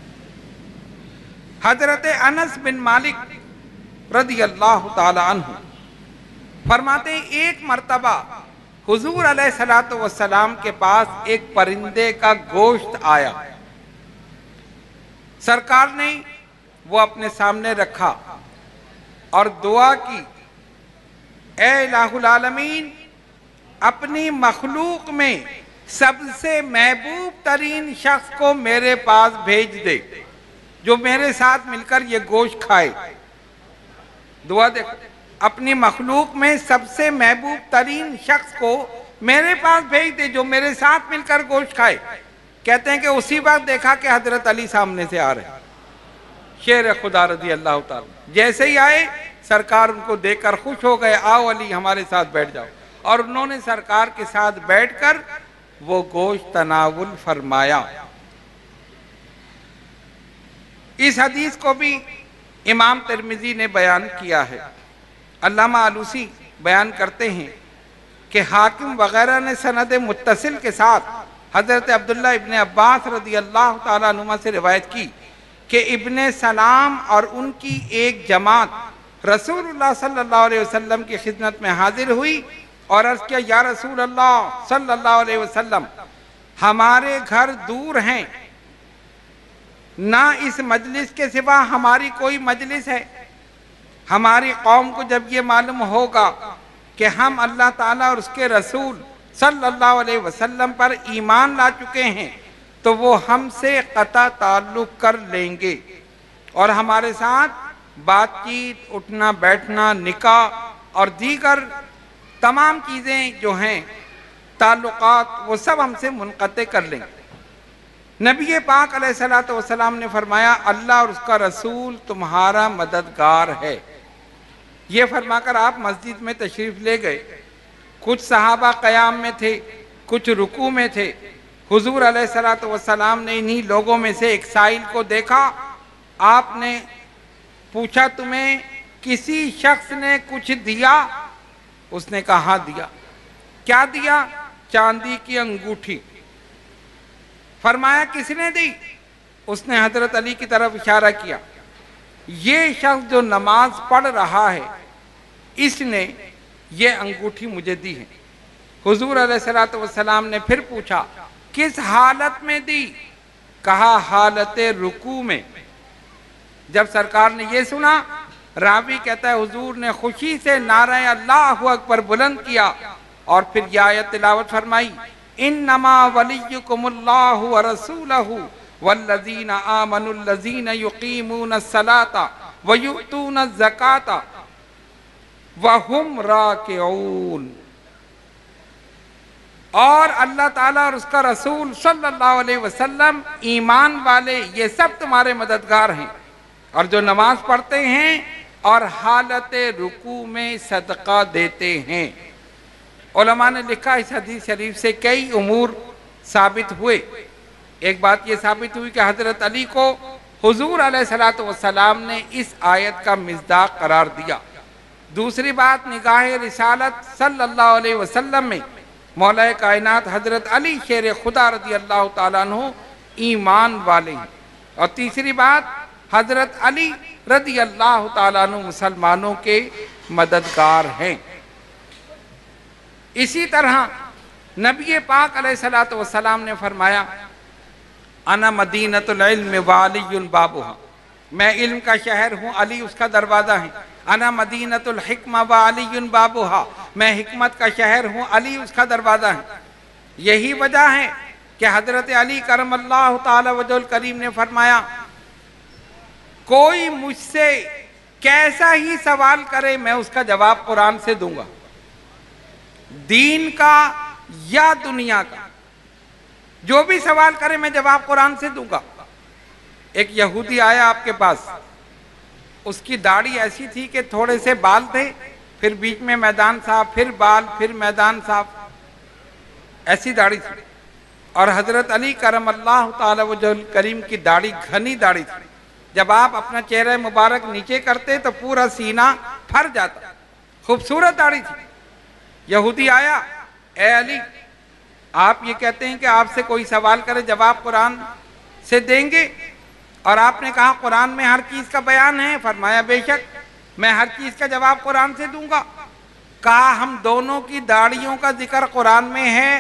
حضرت انس بن مالک رضی اللہ تعالیٰ عنہ فرماتے ہیں ایک مرتبہ حضور علیہ السلام کے پاس ایک پرندے کا گوشت آیا، سرکار نے وہ اپنے سامنے رکھا اور دعا کی، اے الہ العالمین اپنی مخلوق میں سب سے محبوب ترین شخص کو میرے پاس بھیج دے جو میرے ساتھ مل کر یہ گوشت کھائے۔ دعا دیکھو، اپنی مخلوق میں سب سے محبوب ترین شخص کو میرے پاس بھیج دے جو میرے ساتھ مل کر گوشت کھائے۔ کہتے ہیں کہ اسی وقت دیکھا کہ حضرت علی سامنے سے آ رہے ہیں، شیر خدا رضی اللہ تعالیٰ، جیسے ہی آئے سرکار ان کو دیکھ کر خوش ہو گئے، آؤ علی ہمارے ساتھ بیٹھ جاؤ، اور انہوں نے سرکار کے ساتھ بیٹھ کر وہ گوشت تناول فرمایا۔ اس حدیث کو بھی امام ترمذی نے بیان کیا ہے۔ علامہ آلوسی بیان کرتے ہیں کہ حاکم وغیرہ نے سند متصل کے ساتھ حضرت عبداللہ ابن عباس رضی اللہ تعالیٰ عنہما سے روایت کی کہ ابن سلام اور ان کی ایک جماعت رسول اللہ صلی اللہ علیہ وسلم کی خدمت میں حاضر ہوئی اور عرض کیا یا رسول اللہ صلی اللہ علیہ وسلم ہمارے گھر دور ہیں، نہ اس مجلس کے سوا ہماری کوئی مجلس ہے، ہماری قوم کو جب یہ معلوم ہوگا کہ ہم اللہ تعالیٰ اور اس کے رسول صلی اللہ علیہ وسلم پر ایمان لا چکے ہیں تو وہ ہم سے قطع تعلق کر لیں گے اور ہمارے ساتھ بات چیت، اٹھنا بیٹھنا، نکاح اور دیگر تمام چیزیں جو ہیں تعلقات وہ سب ہم سے منقطع کر لیں گے۔ نبی پاک علیہ السلام نے فرمایا اللہ اور اس کا رسول تمہارا مددگار ہے۔ یہ فرما کر آپ مسجد میں تشریف لے گئے، کچھ صحابہ قیام میں تھے، کچھ رکوع میں تھے۔ حضور علیہ السلام نے انہی لوگوں میں سے ایک سائل کو دیکھا، آپ نے پوچھا تمہیں کسی شخص نے کچھ دیا؟ اس نے کہا ہاں دیا۔ کیا دیا؟ چاندی کی انگوٹھی۔ فرمایا کس نے دی؟ اس نے حضرت علی کی طرف اشارہ کیا، یہ شخص جو نماز پڑھ رہا ہے اس نے یہ انگوٹھی مجھے دی ہے۔ حضور علیہ السلام نے پھر پوچھا کس حالت میں دی؟ کہا حالت رکوع میں۔ جب سرکار نے یہ سنا، راوی کہتا ہے حضور نے خوشی سے نعرہ اللہ اکبر بلند کیا اور پھر یہ آیت تلاوت فرمائی انما ولیکم اللہ ورسولہ والذین آمنوا الذین یقیمون الصلاۃ ویؤتون الزکاۃ وہم راکعون۔ اور اللہ تعالیٰ اور اس کا رسول صلی اللہ علیہ وسلم، ایمان والے یہ سب تمہارے مددگار ہیں، اور جو نماز پڑھتے ہیں اور حالت رکوع میں صدقہ دیتے ہیں۔ علماء نے لکھا اس حدیث شریف سے کئی امور ثابت ہوئے۔ ایک بات یہ ثابت ہوئی کہ حضرت علی کو حضور علیہ الصلوۃ والسلام نے اس آیت کا مصداق قرار دیا۔ دوسری بات، نگاہ رسالت صلی اللہ علیہ وسلم میں مولا کائنات حضرت علی شیر خدا رضی اللہ تعالیٰ عنہ ایمان والے ہیں۔ اور تیسری بات، حضرت علی رضی اللہ تعالیٰ عنہ مسلمانوں کے مددگار ہیں۔ اسی طرح نبی پاک علیہ الصلوۃ والسلام نے فرمایا انا مدینۃ العلم وعلی بابھا، میں علم کا شہر ہوں، علی اس کا دروازہ ہے۔ انا مدینۃ الحکمہ وعلی بابھا، میں حکمت کا شہر ہوں، علی اس کا دروازہ ہے۔ یہی وجہ ہے کہ حضرت علی کرم اللہ تعالی وجہ الکریم نے فرمایا کوئی مجھ سے کیسا ہی سوال کرے میں اس کا جواب قرآن سے دوں گا، دین کا یا دنیا کا، جو بھی سوال کرے میں جواب قرآن سے دوں گا۔ ایک یہودی آیا آپ کے پاس، اس کی داڑھی ایسی تھی کہ تھوڑے سے بال تھے، پھر بیچ میں میدان صاف، پھر بال، پھر میدان صاف، ایسی داڑھی تھی۔ اور حضرت علی کرم اللہ تعالی وجہ الکریم کی داڑھی گھنی داڑھی تھی، جب آپ اپنا چہرہ مبارک نیچے کرتے تو پورا سینہ پھر جاتا، خوبصورت داڑھی تھی۔ یہودی آیا، اے علی آپ یہ کہتے ہیں کہ آپ سے کوئی سوال کرے جواب قرآن سے دیں گے، اور آپ نے کہا قرآن میں ہر چیز کا بیان ہے، فرمایا بے شک میں ہر چیز کا جواب قرآن سے دوں گا۔ کہا ہم دونوں کی داڑھیوں کا ذکر قرآن میں ہے؟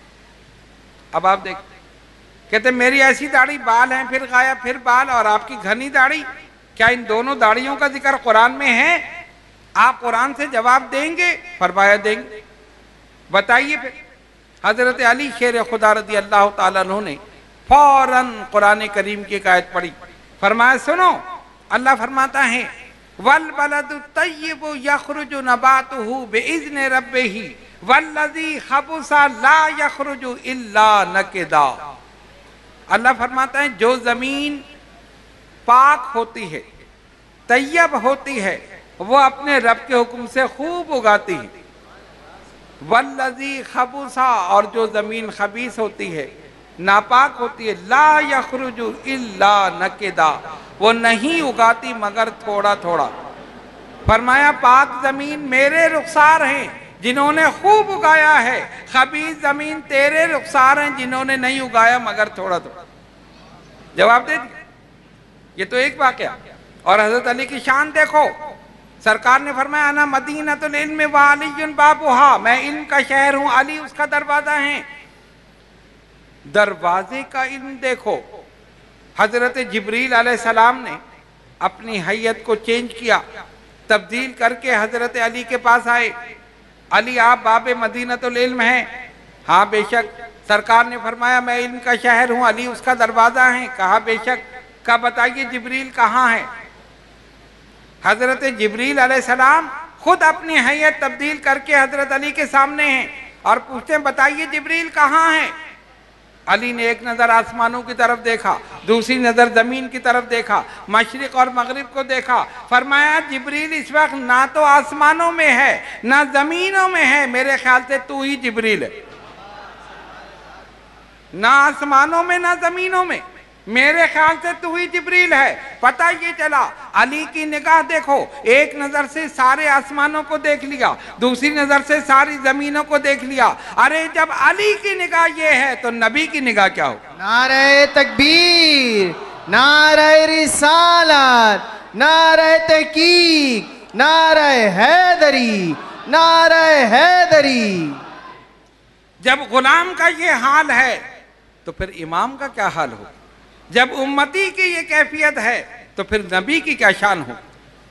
اب آپ دیکھتے کہتے میری ایسی داڑھی، بال ہیں پھر غائب، پھر بال، اور آپ کی گھنی داڑھی، کیا ان دونوں داڑھیوں کا ذکر قرآن میں ہے؟ آپ قرآن سے جواب دیں گے؟ فرمایا دیں گے۔ بتائیے پھر حضرت علی شیر خدا رضی اللہ تعالیٰ عنہ نے فوراً قرآن کریم کی ایک آیت پڑھی، فرمایا سنو، اللہ فرماتا ہے وَالْبَلَدُ الطَّيِّبُ يَخْرُجُ نَبَاتُهُ بِإِذْنِ رَبِّهِ وَالَّذِي خَبُثَ لَا يَخْرُجُ إِلَّا نَكِدًا۔ اللہ فرماتا ہے جو زمین پاک ہوتی ہے، طیب ہوتی ہے، وہ اپنے رب کے حکم سے خوب اگاتی ہے۔ وَالَّذِي خَبُثَ، اور جو زمین خبیث ہوتی ہے، ناپاک ہوتی ہے، لا یخرج الا نکدا، وہ نہیں اگاتی مگر تھوڑا تھوڑا۔ فرمایا پاک زمین میرے رخسار ہیں جنہوں نے خوب اگایا ہے، خبیث زمین تیرے رخسار ہیں جنہوں نے نہیں اگایا مگر تھوڑا تھوڑا۔ جواب دے دیا۔ یہ تو ایک واقعہ۔ اور حضرت علی کی شان دیکھو، سرکار نے فرمایا انا مدینۃ العلم وعلی بابھا، میں علم کا شہر ہوں، علی اس کا دروازہ ہے۔ دروازے کا علم دیکھو، حضرت جبریل علیہ السلام نے اپنی حیت کو چینج کیا، تبدیل کر کے حضرت علی کے پاس آئے، علی آپ باب مدینۃ العلم ہیں؟ ہاں بے شک۔ سرکار نے فرمایا میں علم کا شہر ہوں، علی اس کا دروازہ ہے؟ کہا بے شک۔ کہا بتائیے جبریل کہاں ہے؟ حضرت جبریل علیہ السلام خود اپنی حیت تبدیل کر کے حضرت علی کے سامنے ہیں اور پوچھتے ہیں بتائیے جبریل کہاں ہے؟ علی نے ایک نظر آسمانوں کی طرف دیکھا، دوسری نظر زمین کی طرف دیکھا، مشرق اور مغرب کو دیکھا، فرمایا جبریل اس وقت نہ تو آسمانوں میں ہے نہ زمینوں میں ہے، میرے خیال سے تو ہی جبریل ہے۔ نہ آسمانوں میں نہ زمینوں میں، میرے خیال سے تو ہی جبریل ہے۔ پتہ یہ چلا علی کی نگاہ دیکھو، ایک نظر سے سارے آسمانوں کو دیکھ لیا، دوسری نظر سے ساری زمینوں کو دیکھ لیا۔ ارے جب علی کی نگاہ یہ ہے تو نبی کی نگاہ کیا ہو؟ نعرہ تکبیر، نعرہ رسالت، نعرہ تحقیق، نعرہ حیدری، نعرہ حیدری۔ جب غلام کا یہ حال ہے تو پھر امام کا کیا حال ہو؟ جب امتی کی یہ کیفیت ہے تو پھر نبی کی کیا شان ہو؟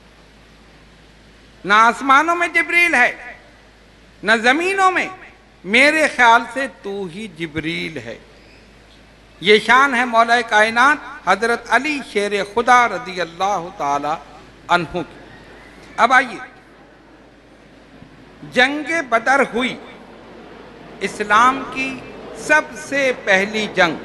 نہ آسمانوں میں جبریل ہے نہ زمینوں میں، میرے خیال سے تو ہی جبریل ہے۔ یہ شان ہے مولا کائنات حضرت علی شیر خدا رضی اللہ تعالی عنہ کی۔ اب آئیے، جنگ بدر ہوئی، اسلام کی سب سے پہلی جنگ۔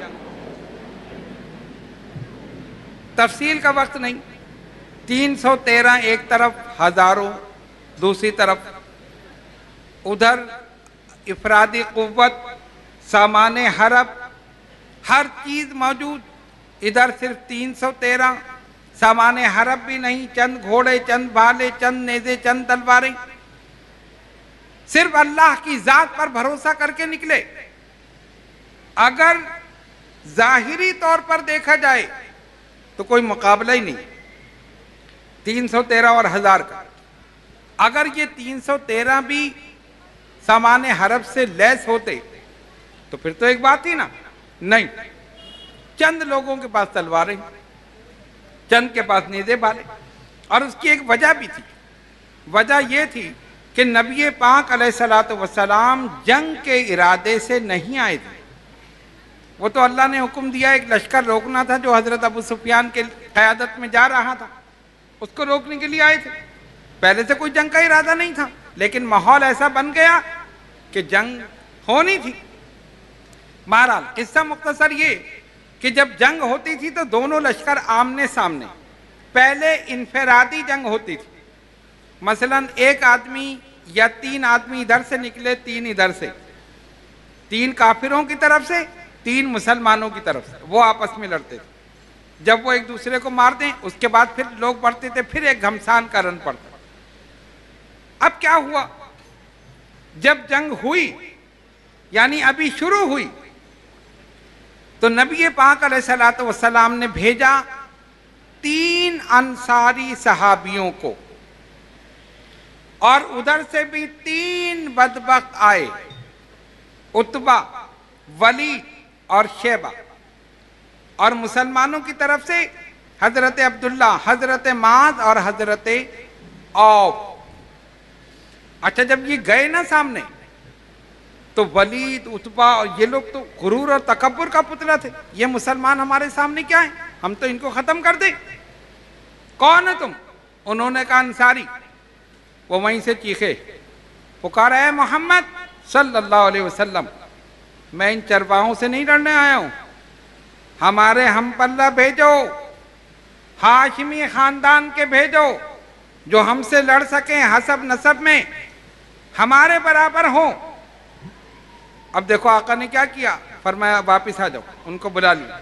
تفصیل کا وقت نہیں، 313 ایک طرف، ہزاروں دوسری طرف، ادھر افرادی قوت، سامان حرب، ہر چیز موجود. ادھر صرف 313 سامان حرب بھی نہیں، چند گھوڑے، چند بھالے، چند نیزے، چند تلواریں. صرف اللہ کی ذات پر بھروسہ کر کے نکلے. اگر ظاہری طور پر دیکھا جائے تو کوئی مقابلہ ہی نہیں 313 اور 1000 کا. اگر یہ 313 بھی سامان حرب سے لیس ہوتے تو پھر تو ایک بات ہی نا. نہیں، چند لوگوں کے پاس تلواریں، چند کے پاس نیزے بھالے. اور اس کی ایک وجہ بھی تھی. وجہ یہ تھی کہ نبی پاک علیہ الصلوۃ والسلام جنگ کے ارادے سے نہیں آئے تھے. وہ تو اللہ نے حکم دیا ایک لشکر روکنا تھا جو حضرت ابو سفیان کے قیادت میں جا رہا تھا، اس کو روکنے کے لیے آئے تھے. پہلے سے کوئی جنگ کا ارادہ نہیں تھا، لیکن ماحول ایسا بن گیا کہ جنگ ہونی تھی. بہرحال قصہ مختصر یہ کہ جب جنگ ہوتی تھی تو دونوں لشکر آمنے سامنے. پہلے انفرادی جنگ ہوتی تھی، مثلا ایک آدمی یا 3 آدمی ادھر سے نکلے، 3 ادھر سے، 3 کافروں کی طرف سے، 3 مسلمانوں کی طرف سے، وہ آپس میں لڑتے تھے. جب وہ ایک دوسرے کو مار دیں اس کے بعد پھر لوگ بڑھتے تھے، پھر ایک گھمسان کا رن پڑتا. اب کیا ہوا؟ جب جنگ ہوئی، یعنی ابھی شروع ہوئی، تو نبی پاک علیہ الصلوۃ والسلام نے بھیجا 3 انصاری صحابیوں کو، اور ادھر سے بھی 3 بدبخت آئے، عتبہ، ولید اور شیبہ. اور مسلمانوں کی طرف سے حضرت عبداللہ، حضرت معاذ اور حضرت عوف. اچھا، جب یہ گئے نا سامنے تو ولید، عتبہ اور یہ لوگ تو غرور اور تکبر کا پتلا تھے. یہ مسلمان ہمارے سامنے کیا ہیں؟ ہم تو ان کو ختم کر دیں. کون ہے تم؟ انہوں نے کہا انصاری. وہ وہیں سے چیخے، پکارا اے محمد صلی اللہ علیہ وسلم، میں ان چرواہوں سے نہیں لڑنے آیا ہوں، ہمارے ہم پلہ بھیجو، ہاشمی خاندان کے بھیجو جو ہم سے لڑ سکیں، حسب نسب میں ہمارے برابر ہوں. اب دیکھو آقا نے کیا کیا، فرمایا واپس آ جاؤ. ان کو بلا لیا.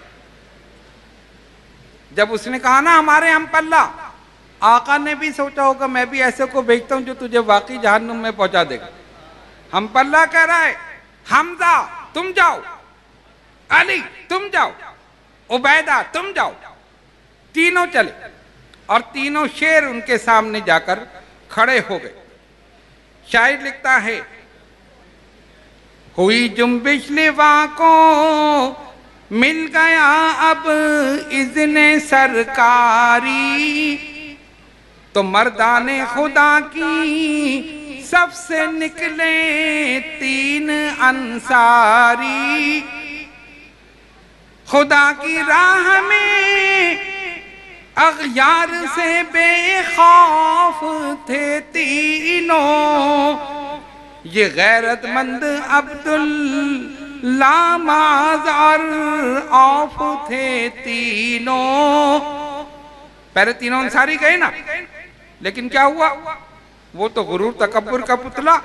جب اس نے کہا نا ہمارے ہم پلہ، آقا نے بھی سوچا ہوگا میں بھی ایسے کو بھیجتا ہوں جو تجھے واقعی جہنم میں پہنچا دے گا. ہم پلہ کہہ رہا ہے، حمزہ تم جاؤ، علی تم جاؤ، عبیدہ تم جاؤ. تینوں چلے اور تینوں شیر ان کے سامنے جا کر کھڑے ہو گئے. شاعر لکھتا ہے، ہوئی جنبش لواء کو مل گیا اب اذن سرکاری، تو مردان خدا کی سب سے نکلے 3 انصاری. خدا کی راہ میں اغیار سے بے خوف تھے تینوں، یہ غیرت مند عبداللہ، معاذ اور عوف تھے تینوں. پہلے تینوں انصاری گئے نا، لیکن کیا ہوا؟ وہ تو غرور تکبر کا پتلا.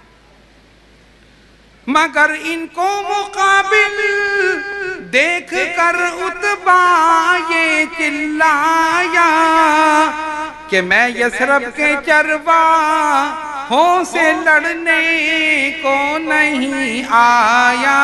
مگر ان کو مقابل دیکھ کر عتبہ یہ چلایا کہ میں یثرب کے چرواہوں سے لڑنے کو نہیں آیا،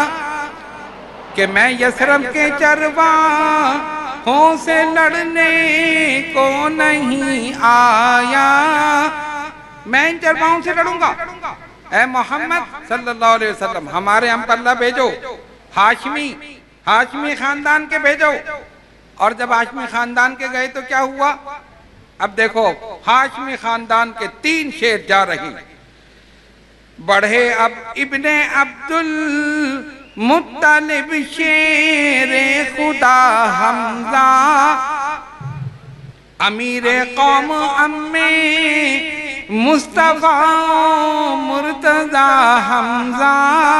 کہ میں یثرب کے چرواہوں سے لڑنے کو نہیں آیا، میں ان چرواہوں سے لڑوں گا. اے محمد صلی اللہ علیہ وسلم ہمارے ہم پلہ بھیجو، ہاشمی خاندان کے بھیجو. اور جب ہاشمی خاندان کے گئے تو کیا ہوا؟ اب دیکھو ہاشمی خاندان کے 3 شیر جا رہے ہیں. بڑھے اب ابن عبد المطلب شیر خدا حمزہ، امیر قوم مصطفیٰ مرتضی حمزہ،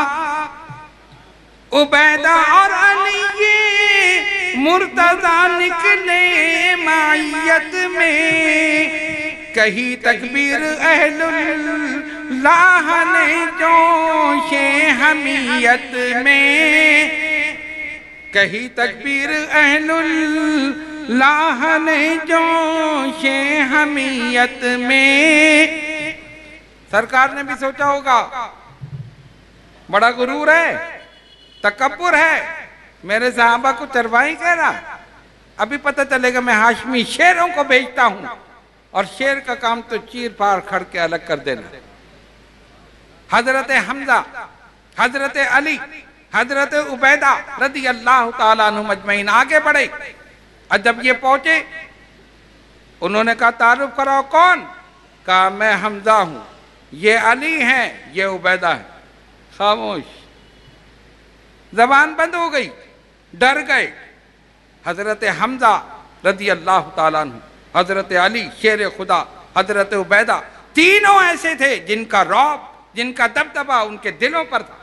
عبیدہ اور علی مرتضی نکلے معیت میں، کہی تکبیر اہل اللہ نے جوش حمیت میں، کہی تکبیر اہل اللہ نے جوش حمیت میں۔ سرکار نے بھی سوچا ہوگا بڑا غرور ہے، تکبر ہے، میرے صحابہ کو چرواہی کہہ رہا، ابھی پتہ چلے گا میں ہاشمی شیروں کو بھیجتا ہوں، اور شیر کا کام تو چیر پھاڑ کھڑ کے الگ کر دینا۔ حضرت حمزہ، حضرت علی، حضرت عبیدہ رضی اللہ تعالیٰ عنہ مجمعین آگے بڑھے، اور جب یہ پہنچے انہوں نے کہا تعارف کراؤ کون؟ کہا میں حمزہ ہوں، یہ علی ہیں، یہ عبیدہ ہیں۔ خاموش، زبان بند ہو گئی، ڈر گئے۔ حضرت حمزہ رضی اللہ تعالیٰ عنہ، حضرت علی شیر خدا، حضرت عبیدہ، تینوں ایسے تھے جن کا رعب، جن کا دبدبہ ان کے دلوں پر تھا۔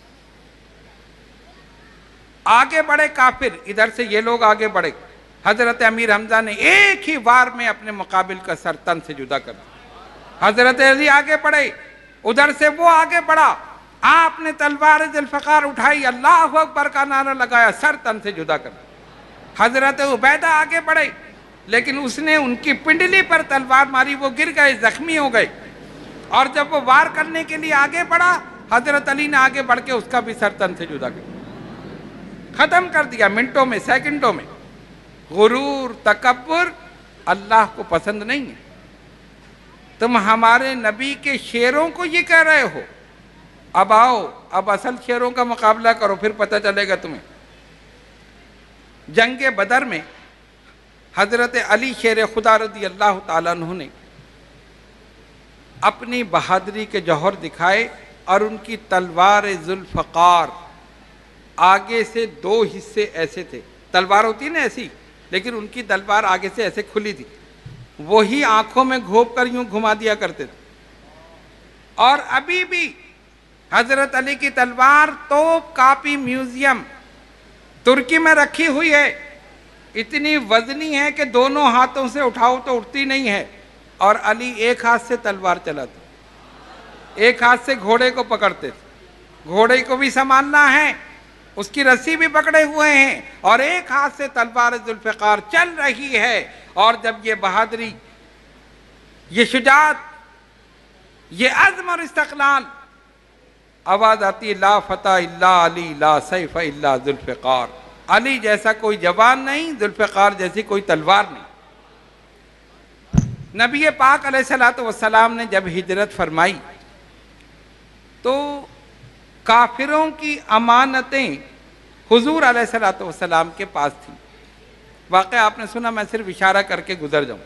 آگے بڑھے کافر، ادھر سے یہ لوگ آگے بڑھے، حضرت امیر حمزہ نے ایک ہی وار میں اپنے مقابل کا سر تن سے جدا کر دیا۔ حضرت علی آگے بڑھے، ادھر سے وہ آگے بڑھا، آپ نے تلوار ذوالفقار اٹھائی، اللہ اکبر کا نعرہ لگایا، سر تن سے جدا کر دیا۔ حضرت عبیدہ آگے بڑھے، لیکن اس نے ان کی پنڈلی پر تلوار ماری، وہ گر گئے، زخمی ہو گئے، اور جب وہ وار کرنے کے لیے آگے بڑھا، حضرت علی نے آگے بڑھ کے اس کا بھی سر تن سے جدا کر دیا، ختم کر دیا منٹوں میں، سیکنڈوں میں۔ غرور، تکبر اللہ کو پسند نہیں ہے۔ تم ہمارے نبی کے شیروں کو یہ کہہ رہے ہو، اب آؤ، اب اصل شیروں کا مقابلہ کرو، پھر پتہ چلے گا تمہیں۔ جنگ بدر میں حضرت علی شیر خدا رضی اللہ تعالیٰ عنہ نے اپنی بہادری کے جوہر دکھائے، اور ان کی تلوار ذوالفقار آگے سے دو حصے ایسے تھے، تلوار ہوتی ہے نا ایسی، لیکن ان کی تلوار آگے سے ایسے کھلی تھی، وہی آنکھوں میں گھوپ کر یوں گھما دیا کرتے تھے۔ اور ابھی بھی حضرت علی کی تلوار توپ کاپی میوزیم ترکی میں رکھی ہوئی ہے، اتنی وزنی ہے کہ دونوں ہاتھوں سے اٹھاؤ تو اٹھتی نہیں ہے، اور علی ایک ہاتھ سے تلوار چلاتے، ایک ہاتھ سے گھوڑے کو پکڑتے تھے، گھوڑے کو بھی سنبھالنا ہے، اس کی رسی بھی پکڑے ہوئے ہیں، اور ایک ہاتھ سے تلوار ذوالفقار چل رہی ہے۔ اور جب یہ بہادری، یہ شجاعت، یہ عزم اور استقلال، آواز آتی لا فتح الا علی لا سیف الا ذوالفقار، علی جیسا کوئی جوان نہیں، ذوالفقار جیسی کوئی تلوار نہیں۔ نبی پاک علیہ السلام نے جب ہجرت فرمائی تو کافروں کی امانتیں حضور علیہ السلام کے پاس تھیں۔ واقعہ آپ نے سنا، میں صرف اشارہ کر کے گزر جاؤں۔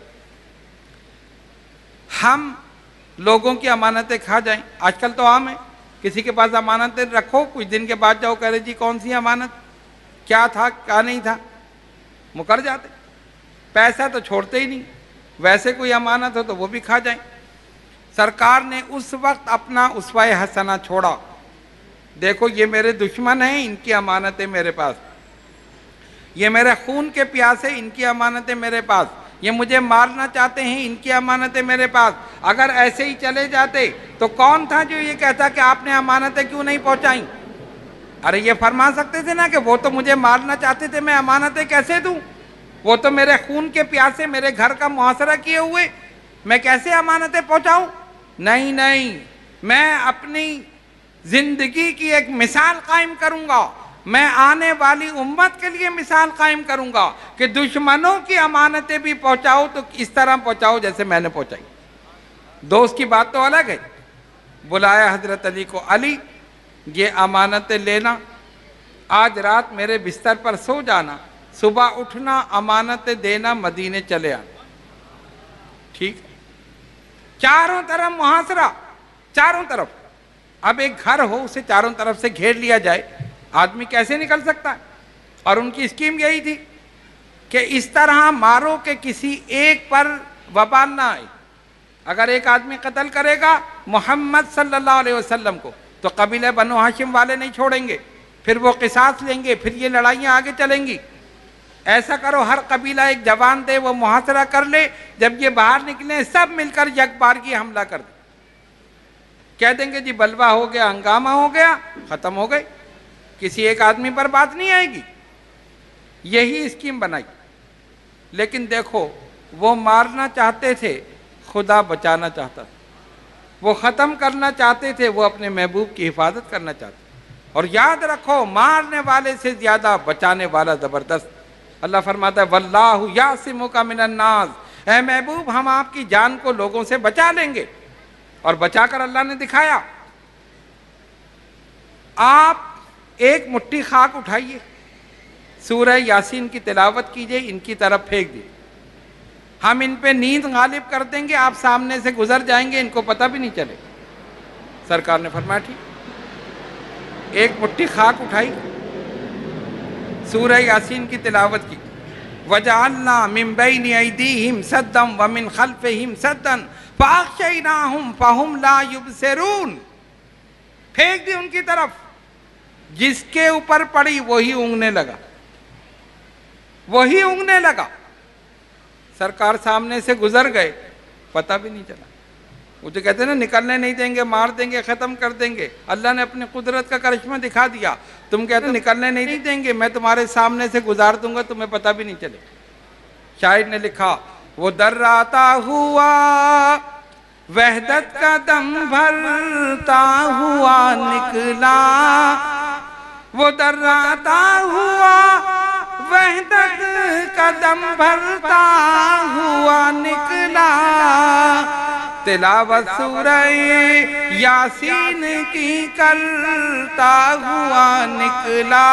ہم لوگوں کی امانتیں کھا جائیں، آج کل تو عام ہے، کسی کے پاس امانتیں رکھو، کچھ دن کے بعد جاؤ، کہہ رہے جی کون سی امانت، کیا تھا کیا نہیں تھا، مکر جاتے، پیسہ تو چھوڑتے ہی نہیں، ویسے کوئی امانت ہو تو وہ بھی کھا جائیں۔ سرکار نے اس وقت اپنا اسوہ حسنہ چھوڑا، دیکھو یہ میرے دشمن ہیں، ان کی امانتیں میرے پاس، یہ میرے خون کے پیاسے، ان کی امانتیں میرے پاس، یہ مجھے مارنا چاہتے ہیں، ان کی امانتیں میرے پاس۔ اگر ایسے ہی چلے جاتے تو کون تھا جو یہ کہتا کہ آپ نے امانتیں کیوں نہیں پہنچائیں؟ ارے یہ فرما سکتے تھے نا کہ وہ تو مجھے مارنا چاہتے تھے، میں امانتیں کیسے دوں؟ وہ تو میرے خون کے پیاسے، میرے گھر کا محاصرہ کیے ہوئے، میں کیسے امانتیں پہنچاؤں؟ نہیں نہیں، میں اپنی زندگی کی ایک مثال قائم کروں گا، میں آنے والی امت کے لیے مثال قائم کروں گا کہ دشمنوں کی امانتیں بھی پہنچاؤ تو اس طرح پہنچاؤ جیسے میں نے پہنچائی۔ دوست کی بات تو الگ ہے۔ بلایا حضرت علی کو، علی یہ امانتیں لینا، آج رات میرے بستر پر سو جانا، صبح اٹھنا، امانتیں دینا، مدینے چلے آنا، ٹھیک؟ چاروں طرف محاصرہ، چاروں طرف۔ اب ایک گھر ہو، اسے چاروں طرف سے گھیر لیا جائے، آدمی کیسے نکل سکتا ہے؟ اور ان کی اسکیم یہی تھی کہ اس طرح مارو کہ کسی ایک پر وبال نہ آئے۔ اگر ایک آدمی قتل کرے گا محمد صلی اللہ علیہ وسلم کو تو قبیلہ بنو ہاشم والے نہیں چھوڑیں گے، پھر وہ قصاص لیں گے، پھر یہ لڑائیاں آگے چلیں گی۔ ایسا کرو ہر قبیلہ ایک جوان دے، وہ محاصرہ کر لے، جب یہ باہر نکلیں سب مل کر یک بارگی حملہ کر دیں۔ کہہ دیں گے جی بلوا ہو گیا، ہنگامہ ہو گیا، ختم ہو گئے، کسی ایک آدمی پر بات نہیں آئے گی۔ یہی اسکیم بنائی۔ لیکن دیکھو، وہ مارنا چاہتے تھے، خدا بچانا چاہتا تھا۔ وہ ختم کرنا چاہتے تھے، وہ اپنے محبوب کی حفاظت کرنا چاہتے تھے۔ اور یاد رکھو، مارنے والے سے زیادہ بچانے والا زبردست۔ اللہ فرماتا ہے واللہ یعصمک من الناس، اے محبوب ہم آپ کی جان کو لوگوں سے بچا لیں گے، اور بچا کر اللہ نے دکھایا۔ آپ ایک مٹھی خاک اٹھائیے، سورہ یاسین کی تلاوت کیجئے، ان کی طرف پھینک دیجئے، ہم ان پہ نیند غالب کر دیں گے، آپ سامنے سے گزر جائیں گے، ان کو پتہ بھی نہیں چلے۔ سرکار نے فرمایا ٹھیک، ایک مٹھی خاک اٹھائی، سورہ یاسین کی تلاوت کی، وَجَعَلْنَا مِن بَيْنِ أَيْدِيهِمْ سَدًّا وَمِنْ خَلْفِهِمْ سَدًّا فَأَغْشَيْنَاهُمْ فَهُمْ لَا يُبْصِرُونَ۔ پھینک دی ان کی طرف، جس کے اوپر پڑی وہی اونگنے لگا، وہی اونگنے لگا۔ سرکار سامنے سے گزر گئے، پتہ بھی نہیں چلا۔ وہ جو کہتے ہیں نا نکلنے نہیں دیں گے، مار دیں گے، ختم کر دیں گے، اللہ نے اپنی قدرت کا کرشمہ دکھا دیا۔ تم کہتے نکلنے نہیں دیں گے، میں تمہارے سامنے سے گزار دوں گا، تمہیں پتہ بھی نہیں چلے۔ شاعر نے لکھا وہ دراتا ہوا وحدت کا دم بھرتا ہوا نکلا، وہ دراتا ہوا وحدت کا دم بھرتا ہوا نکلا، تلاوت سورہ یاسین کی کرتا ہوا نکلا۔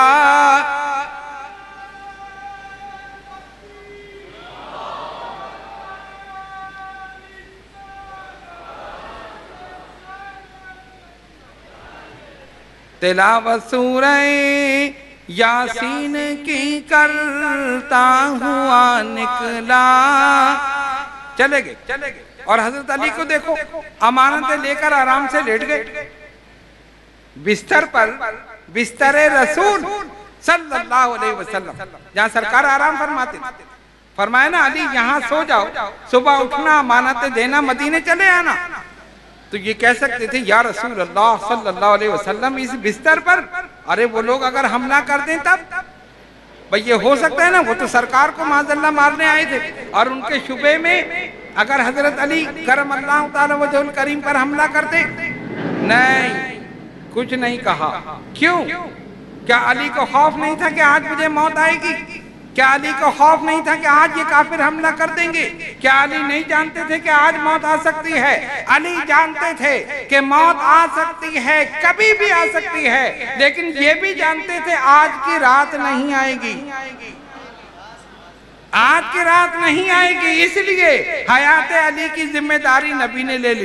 تلاوت سورہ یاسین کی کرتا ہوا نکلا۔ چلے گئے، اور حضرت علی کو دیکھو، امانتیں لے کر آرام سے لیٹ گئے بستر پر، بستر رسول صلی اللہ علیہ وسلم، جہاں سرکار آرام فرماتے تھے۔ فرمایا نا علی یہاں سو جاؤ، صبح اٹھنا، امانتیں دینا، مدینے چلے آنا۔ تو یہ کہہ سکتے تھے یا رسول اللہ صلی اللہ علیہ وسلم اس بستر پر، ارے وہ لوگ اگر حملہ کر دیں تب؟ بھئی یہ ہو سکتا ہے نا، وہ تو سرکار کو معاذ اللہ مارنے آئے تھے، اور ان کے شبے میں اگر حضرت علی کرم اللہ تعالی وجہ الکریم پر حملہ کرتے؟ نہیں، کچھ نہیں کہا۔ کیوں؟ کیا علی کو خوف نہیں تھا کہ آج مجھے موت آئے گی؟ کیا علی کو خوف نہیں تھا کہ آج یہ کافر حملہ کر دیں گے؟ کیا علی نہیں جانتے تھے کہ آج موت آ سکتی ہے؟ علی جانتے تھے کہ موت آ سکتی ہے، کبھی بھی آ سکتی ہے، لیکن یہ بھی جانتے تھے آج کی رات نہیں آئے گی، آج کی رات نہیں آئے گی۔ اس لیے حیات علی کی ذمہ داری نبی نے لے لی،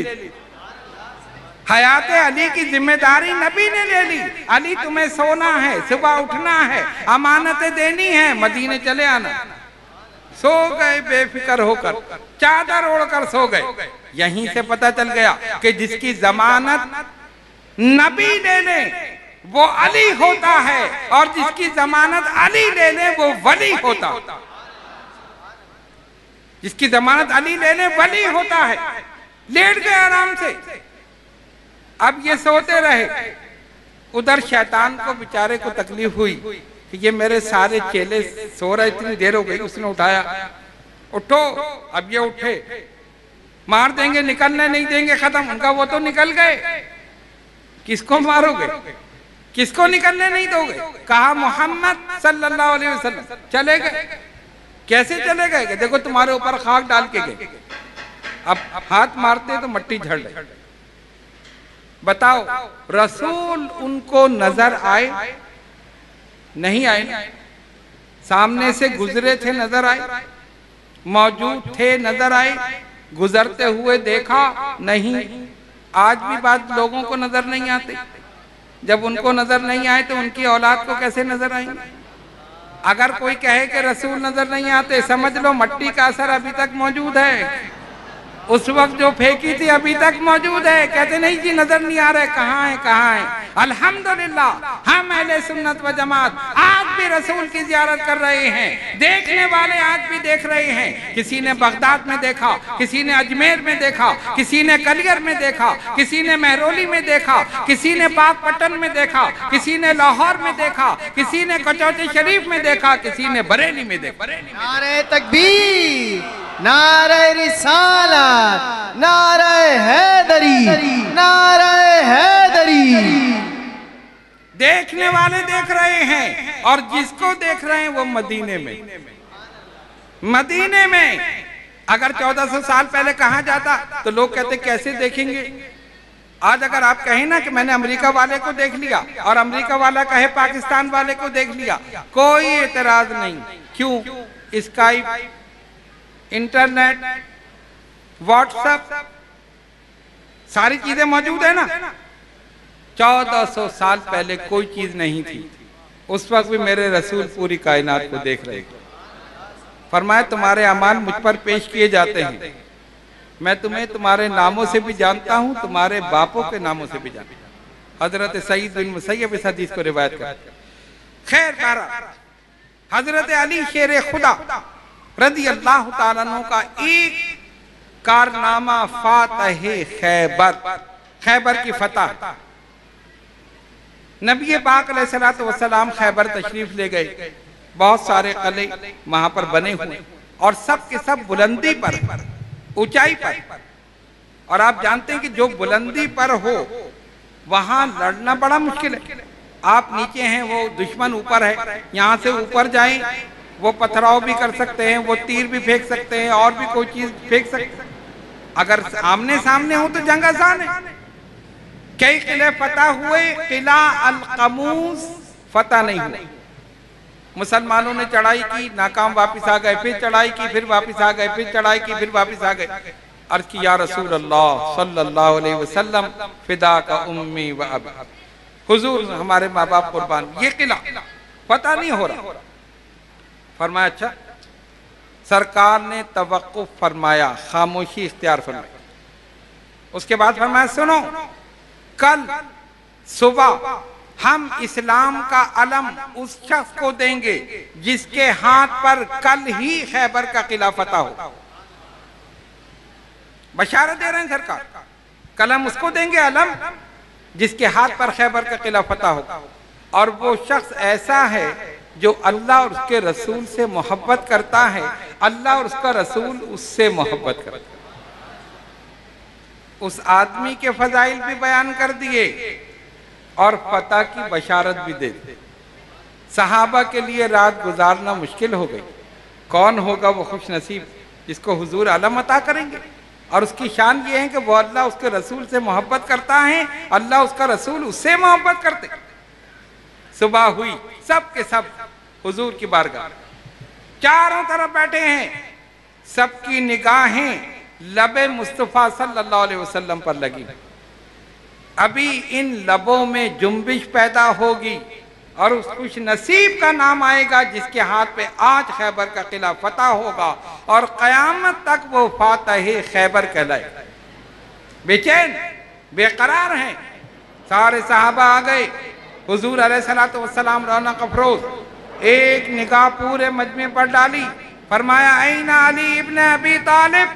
حیات علی کی ذمہ داری نبی نے لے لی۔ علی تمہیں سونا ہے، صبح اٹھنا ہے، امانتیں دینی ہیں، مدینے چلے آنا۔ سو گئے بے فکر ہو کر، چادر اوڑھ کر سو گئے۔ یہیں سے پتہ چل گیا کہ جس کی ضمانت نبی لے لیں وہ علی ہوتا ہے، اور جس کی ضمانت علی لے لیں وہ ولی ہوتا ہے۔ جس کی ضمانت علی لے لیں ولی ہوتا ہے۔ لیٹ گئے آرام سے، اب یہ سوتے رہے۔ ادھر شیطان کو بیچارے کو تکلیف ہوئی کہ یہ میرے سارے چیلے سو رہے، اتنی دیر ہو گئی۔ اس نے اٹھایا، اٹھو۔ اب یہ اٹھے، مار دیں گے، نکلنے نہیں دیں گے، ختم۔ ان کا وہ تو نکل گئے، کس کو مارو گے؟ کس کو نکلنے نہیں دو گے؟ کہا محمد صلی اللہ علیہ وسلم۔ چلے گئے۔ کیسے چلے گئے؟ کہ دیکھو تمہارے اوپر خاک ڈال کے گئے۔ اب ہاتھ مارتے تو مٹی جھڑ رہی۔ بتاؤ رسول ان کو نظر آئے؟ نہیں آئے۔ سامنے سے گزرے تھے، نظر آئے؟ موجود تھے، نظر آئے؟ گزرتے ہوئے دیکھا؟ نہیں۔ آج بھی بات لوگوں کو نظر نہیں آتے۔ جب ان کو نظر نہیں آئے تو ان کی اولاد کو کیسے نظر آئیں گے؟ اگر کوئی کہے کہ رسول نظر نہیں آتے، سمجھ لو مٹی کا اثر ابھی تک موجود ہے۔ اس وقت جو پھینکی تھی ابھی تک موجود ہے. کہتے نہیں جی نظر نہیں آ رہے, کہاں ہیں کہاں ہیں. الحمدللہ ہم اہل سنت و جماعت آج بھی رسول کی زیارت کر رہے ہیں. دیکھنے والے آج بھی دیکھ رہے ہیں. کسی نے بغداد میں دیکھا, کسی نے اجمیر میں دیکھا, کسی نے کلیئر میں دیکھا, کسی نے مہرولی میں دیکھا, کسی نے پاک پٹن میں دیکھا, کسی نے لاہور میں دیکھا, کسی نے کچوٹی شریف میں دیکھا, کسی نے بریلی میں دیکھا. نعرہ تکبیر, نعرہ رسالت, نعرہ حیدری, نعرہ حیدری. دیکھنے والے دیکھ رہے ہیں, اور جس کو دیکھ رہے ہیں وہ مدینے میں. مدینے میں اگر 1400 سال پہلے کہاں جاتا تو لوگ کہتے کیسے دیکھیں گے. آج اگر آپ کہیں نا کہ میں نے امریکہ والے کو دیکھ لیا, اور امریکہ والا کہے پاکستان والے کو دیکھ لیا, کوئی اعتراض نہیں. کیوں؟ اسکائپ, انٹرنیٹ, واٹس ایپ, ساری چیزیں موجود ہیں نا. 1400 سال پہلے کوئی چیز نہیں تھی. اس وقت بھی میرے رسول پوری کائنات کو دیکھ رہے تھے. فرمایا تمہارے اعمال مجھ پر پیش کیے جاتے ہیں, میں تمہیں تمہارے ناموں سے بھی جانتا ہوں, تمہارے باپوں کے ناموں سے بھی جانتا ہوں. حضرت سعید بن مسیب اس حدیث کو روایت کرتے ہیں. خیر بہرحال حضرت علی شیر خدا رضی اللہ تعالیٰ عنہ کا ایک کارنامہ فاتح خیبر, خیبر کی فتح. نبی پاک علیہ السلام خیبر تشریف لے گئے. بہت سارے قلعے وہاں پر بنے ہوئے, اور سب کے سب بلندی پر, اونچائی پر. اور آپ جانتے ہیں کہ جو بلندی پر ہو وہاں لڑنا بڑا مشکل ہے. آپ نیچے ہیں, وہ دشمن اوپر ہے, یہاں سے اوپر جائیں وہ پتھراؤ بھی کر سکتے ہیں, وہ تیر بھی پھینک سکتے ہیں, اور بھی کوئی چیز پھینک سکتے ہیں. اگر آمنے سامنے ہو تو جنگ آسان ہے. کئی قلعے فتح ہوئے, قلعہ القموس فتح نہیں ہوئے. مسلمانوں نے چڑھائی کی, ناکام واپس آ گئے, پھر چڑھائی کی, پھر واپس آ گئے, پھر چڑھائی کی, پھر واپس آ گئے. عرض کی یا رسول اللہ صلی اللہ علیہ وسلم فدا کا امی و ابی, حضور ہمارے ماں باپ قربان, یہ قلعہ فتح نہیں ہو رہا. فرمایا اچھا. سرکار نے توقف فرمایا, خاموشی اختیار فرمائی. اس کے بعد فرمایا سنو, کل صبح ہم اسلام کا علم اس شخص کو دیں گے جس کے ہاتھ پر کل ہی خیبر کا قلعہ فتح ہو. بشارت دے رہے ہیں سرکار, کل ہم اس کو دیں گے علم جس کے ہاتھ پر خیبر کا قلعہ فتح ہو. اور وہ شخص ایسا ہے جو اللہ اور اس کے رسول سے محبت کرتا ہے, اللہ اور اس کا رسول اس سے محبت کرتا ہے. اس آدمی کے فضائل بھی بیان کر دیے اور فتح کی بشارت بھی دے دی. صحابہ کے لیے رات گزارنا مشکل ہو گئی. کون ہوگا وہ خوش نصیب جس کو حضور علم عطا کریں گے؟ اور اس کی شان یہ ہے کہ وہ اللہ اس کے رسول سے محبت کرتا ہے, اللہ اس کا رسول اس سے محبت کرتے. صبح ہوئی, سب کے سب حضور کی بارگاہ, چاروں طرف بیٹھے ہیں, سب کی نگاہیں لب مصطفیٰ صلی اللہ علیہ وسلم پر لگی. ابھی ان لبوں میں جنبش پیدا ہوگی اور اس خوش نصیب کا نام آئے گا جس کے ہاتھ پہ آج خیبر کا قلعہ فتح ہوگا, اور قیامت تک وہ فاتح خیبر کہلائے. بے چین بے قرار ہیں. سارے صحابہ آ گئے, حضور علیہ السلام رونق افروز, ایک نگاہ پورے مجمع پر ڈالی. فرمایا این علی ابن ابی طالب,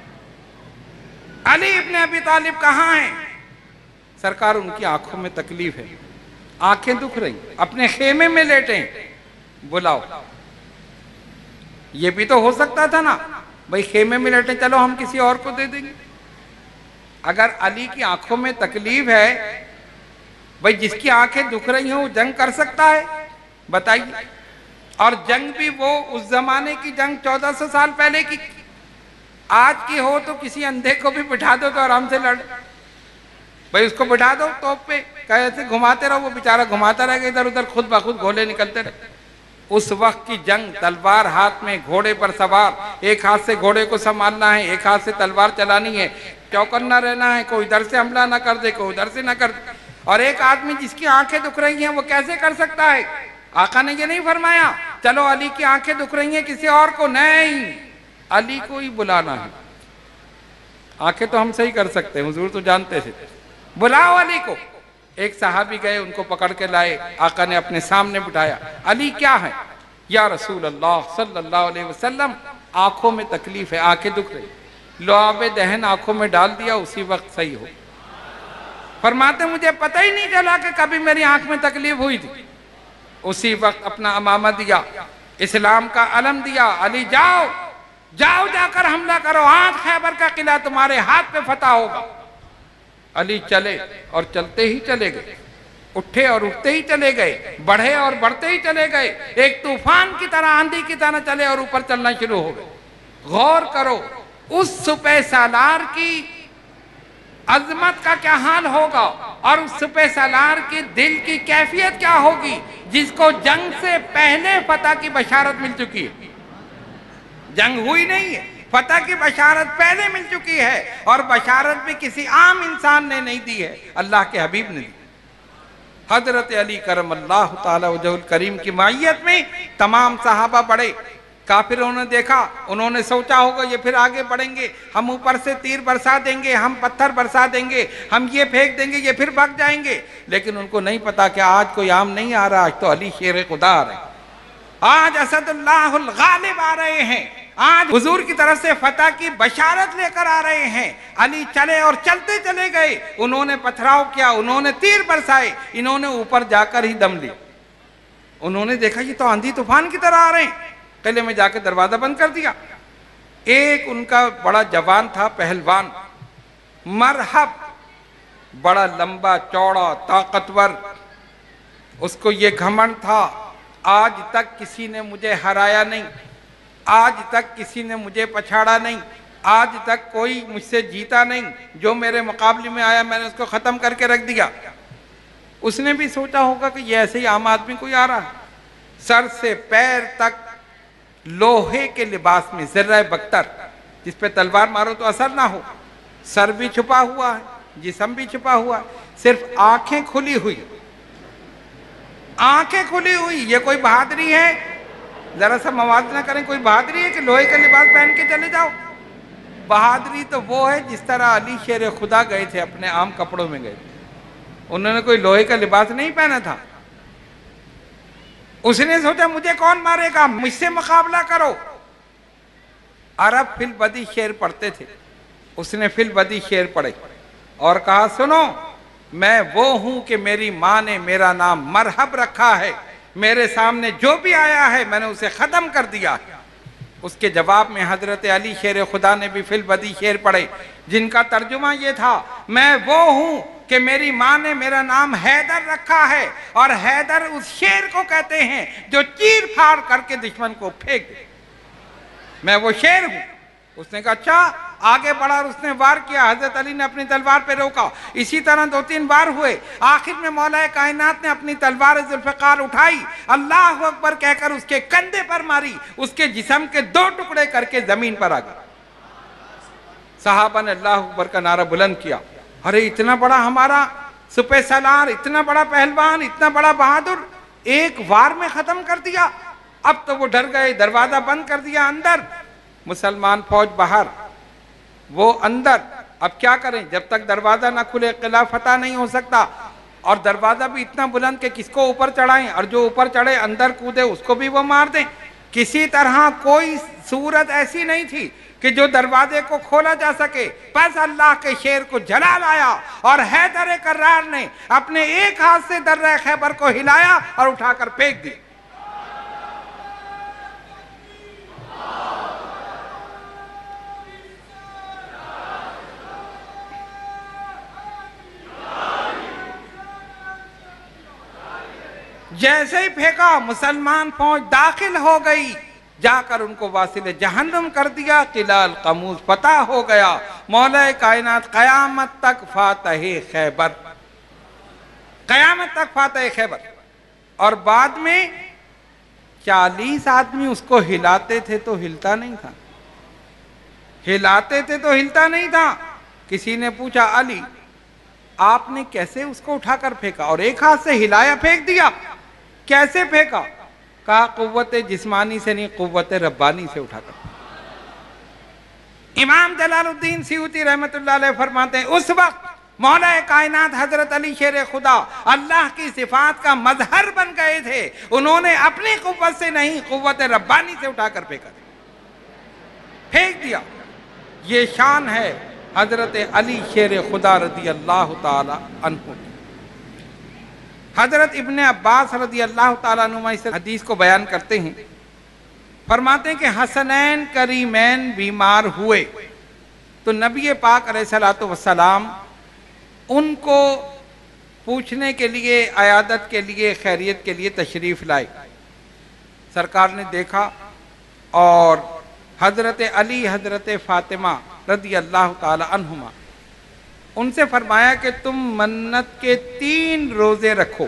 علی ابن ابی طالب کہاں ہیں؟ سرکار ان کی آنکھوں میں تکلیف ہے, آنکھیں دکھ رہی, اپنے خیمے میں لیٹے ہیں. بلاؤ. یہ بھی تو ہو سکتا تھا نا, بھئی خیمے میں لیٹے, چلو ہم کسی اور کو دے دیں گے. اگر علی کی آنکھوں میں تکلیف ہے, بھئی جس کی آنکھیں دکھ رہی ہوں وہ جنگ کر سکتا ہے؟ بتائیے. اور جنگ بھی وہ اس زمانے کی جنگ 1400 سال پہلے کی. آج کی ہو تو کسی اندھے کو بھی بٹھا دو تو آرام سے لڑ, بھئی اس کو بٹھا دو توپ پہ, کیسے گھماتے رہو, وہ بیچارہ گھماتا رہے گا ادھر ادھر, خود بخود گھولے نکلتے رہے. اس وقت کی جنگ تلوار ہاتھ میں, گھوڑے پر سوار, ایک ہاتھ سے گھوڑے کو سنبھالنا ہے, ایک ہاتھ سے تلوار چلانی ہے, چوکنا رہنا ہے, کوئی ادھر سے حملہ نہ کر دے, کوئی ادھر سے نہ کر دے. اور ایک آدمی جس کی آنکھیں دکھ رہی ہیں وہ کیسے کر سکتا ہے؟ آقا نے یہ نہیں فرمایا چلو علی کی آنکھیں دکھ رہی ہیں کسی اور کو, نہیں, علی کو ہی بلانا ہے. آنکھیں تو ہم صحیح کر سکتے ہیں، حضور تو جانتے تھے۔ بلاؤ علی کو۔ ایک صحابی گئے، ان کو پکڑ کے لائے، آقا نے اپنے سامنے بٹھایا۔ علی کیا ہے؟ یا رسول اللہ صلی اللہ علیہ وسلم، آنکھوں میں تکلیف ہے، آنکھیں دکھ رہی، لعاب دہن آنکھوں میں ڈال دیا، اسی وقت صحیح ہو۔ فرماتے مجھے پتہ ہی نہیں چلا کہ کبھی میری آنکھ میں تکلیف ہوئی تھی۔ اسی وقت اپنا امامہ دیا، اسلام کا علم دیا، علی جاؤ جاؤ، جا کر حملہ کرو، آج خیبر کا قلعہ تمہارے ہاتھ پہ فتح ہوگا۔ علی چلے اور چلتے ہی چلے گئے، اٹھے اور اٹھتے ہی چلے گئے، بڑھے اور بڑھتے ہی چلے گئے، ایک طوفان کی طرح، آندھی کی طرح چلے اور اوپر چلنا شروع ہو گئے۔ غور کرو اس سپہ سالار کی عظمت کا کیا حال ہوگا، اور اس سپہ سالار کی دل کی کیفیت کیا ہوگی جس کو جنگ سے پہلے فتح کی بشارت مل چکی ہے۔ جنگ ہوئی نہیں ہے، فتح کی بشارت پہلے مل چکی ہے، اور بشارت بھی کسی عام انسان نے نہیں دی ہے، اللہ کے حبیب نے دی۔ حضرت علی کرم اللہ تعالی وجہ الکریم کی معیت میں تمام صحابہ بڑھے۔ کافروں نے دیکھا، انہوں نے سوچا ہوگا یہ پھر آگے بڑھیں گے، ہم اوپر سے تیر برسا دیں گے، ہم پتھر برسا دیں گے، ہم یہ پھینک دیں گے، یہ پھر بھگ جائیں گے۔ لیکن ان کو نہیں پتا کہ آج کوئی عام نہیں آ رہا، آج تو علی شیر خدا آ رہے ہیں، آج اسد اللہ الغالب آ رہے ہیں، آج حضور کی طرف سے فتح کی بشارت لے کر آ رہے ہیں۔ علی چلے اور چلتے چلے گئے، انہوں نے پتھراؤ کیا، انہوں نے تیر برسائے، انہوں نے اوپر جا کر ہی دم لی۔ انہوں نے دیکھا یہ تو آندھی طوفان کی طرح آ رہے ہیں، قلعے میں جا کے دروازہ بند کر دیا۔ ایک ان کا بڑا جوان تھا، پہلوان، مرحب، بڑا لمبا چوڑا طاقتور، اس کو یہ گھمنڈ تھا آج تک کسی نے مجھے ہرایا نہیں، آج تک کسی نے مجھے پچھاڑا نہیں، آج تک کوئی مجھ سے جیتا نہیں، جو میرے مقابلے میں آیا میں نے اس کو ختم کر کے رکھ دیا۔ اس نے بھی سوچا ہوگا کہ یہ ایسے ہی عام آدمی کوئی آ رہا ہے، سر سے پیر تک لوہے کے لباس میں، زرہ بختر، جس پہ تلوار مارو تو اثر نہ ہو، سر بھی چھپا ہوا ہے، جسم بھی چھپا ہوا ہے، صرف آنکھیں کھلی ہوئی، آنکھیں کھلی ہوئی۔ یہ کوئی بہادری ہے؟ ذرا سا موازنہ کریں، کوئی بہادری ہے کہ لوہے کا لباس پہن کے چلے جاؤ؟ بہادری تو وہ ہے جس طرح علی شیر خدا گئے تھے، اپنے عام کپڑوں میں گئے تھے، انہوں نے کوئی لوہے کا لباس نہیں پہنا تھا۔ اس نے سوچا مجھے کون مارے گا، مجھ سے مقابلہ کرو۔ عرب فی البدی شعر پڑھتے تھے، اس نے فی البدی شعر پڑھے اور کہا سنو، میں وہ ہوں کہ میری ماں نے میرا نام مرحب رکھا ہے، میرے سامنے جو بھی آیا ہے میں نے اسے ختم کر دیا۔ اس کے جواب میں حضرت علی شیر خدا نے بھی فی البدی شعر پڑھے، جن کا ترجمہ یہ تھا، میں وہ ہوں کہ میری ماں نے میرا نام حیدر رکھا ہے، اور حیدر اس شیر کو کہتے ہیں جو چیر پھاڑ کر کے دشمن کو پھینک دے، میں وہ شیر ہوں۔ اس نے کہا اچھا، آگے بڑھا اور اس نے وار کیا، حضرت علی نے اپنی تلوار پہ روکا، اسی طرح 2-3 بار ہوئے، آخر میں مولا کائنات نے اپنی تلوار ذوالفقار اٹھائی، اللہ اکبر کہہ کر اس کے کندھے پر ماری، اس کے جسم کے 2 ٹکڑے کر کے زمین پر آ گیا۔ صحابہ نے اللہ اکبر کا نعرہ بلند کیا، ارے اتنا بڑا ہمارا سپہ سالار، اتنا بڑا پہلوان، اتنا بڑا بہادر، ایک وار میں ختم کر دیا۔ اب تو وہ ڈر گئے، دروازہ بند کر دیا، اندر مسلمان فوج باہر، وہ اندر۔ اب کیا کریں، جب تک دروازہ نہ کھلے قلعہ فتح نہیں ہو سکتا، اور دروازہ بھی اتنا بلند کہ کس کو اوپر چڑھائیں، اور جو اوپر چڑھے اندر کودے اس کو بھی وہ مار دیں۔ کسی طرح کوئی صورت ایسی نہیں تھی کہ جو دروازے کو کھولا جا سکے، بس اللہ کے شیر کو جلال آیا، اور حیدر کرار نے اپنے ایک ہاتھ سے درہ خیبر کو ہلایا اور اٹھا کر پھینک دی۔ جیسے ہی پھینکا، مسلمان فوج داخل ہو گئی، جا کر ان کو واصل جہنم کر دیا، قلعہ القموز فتح ہو گیا۔ مولا کائنات قیامت تک فاتح خیبر، قیامت تک فاتح خیبر۔ اور بعد میں 40 آدمی اس کو ہلاتے تھے تو ہلتا نہیں تھا، ہلاتے تھے تو ہلتا نہیں تھا۔ کسی نے پوچھا علی آپ نے کیسے اس کو اٹھا کر پھینکا، اور ایک ہاتھ سے ہلایا پھینک دیا، کیسے پھینکا؟ کہا قوت جسمانی سے نہیں، قوت ربانی سے اٹھا کر۔ امام جلال الدین سیوطی رحمۃ اللہ علیہ فرماتے ہیں اس وقت مولا کائنات حضرت علی شیر خدا اللہ کی صفات کا مظہر بن گئے تھے، انہوں نے اپنی قوت سے نہیں، قوت ربانی سے اٹھا کر پھینک دیا۔ یہ شان ہے حضرت علی شیر خدا رضی اللہ تعالی عنہ۔ حضرت ابن عباس رضی اللہ تعالیٰ عنہ اس حدیث کو بیان کرتے ہیں، فرماتے ہیں کہ حسنین کریمین بیمار ہوئے تو نبی پاک علیہ الصلوۃ والسلام ان کو پوچھنے کے لیے، عیادت کے لیے، خیریت کے لیے تشریف لائے۔ سرکار نے دیکھا اور حضرت علی، حضرت فاطمہ رضی اللہ تعالی عنہما، ان سے فرمایا کہ تم منت کے 3 روزے رکھو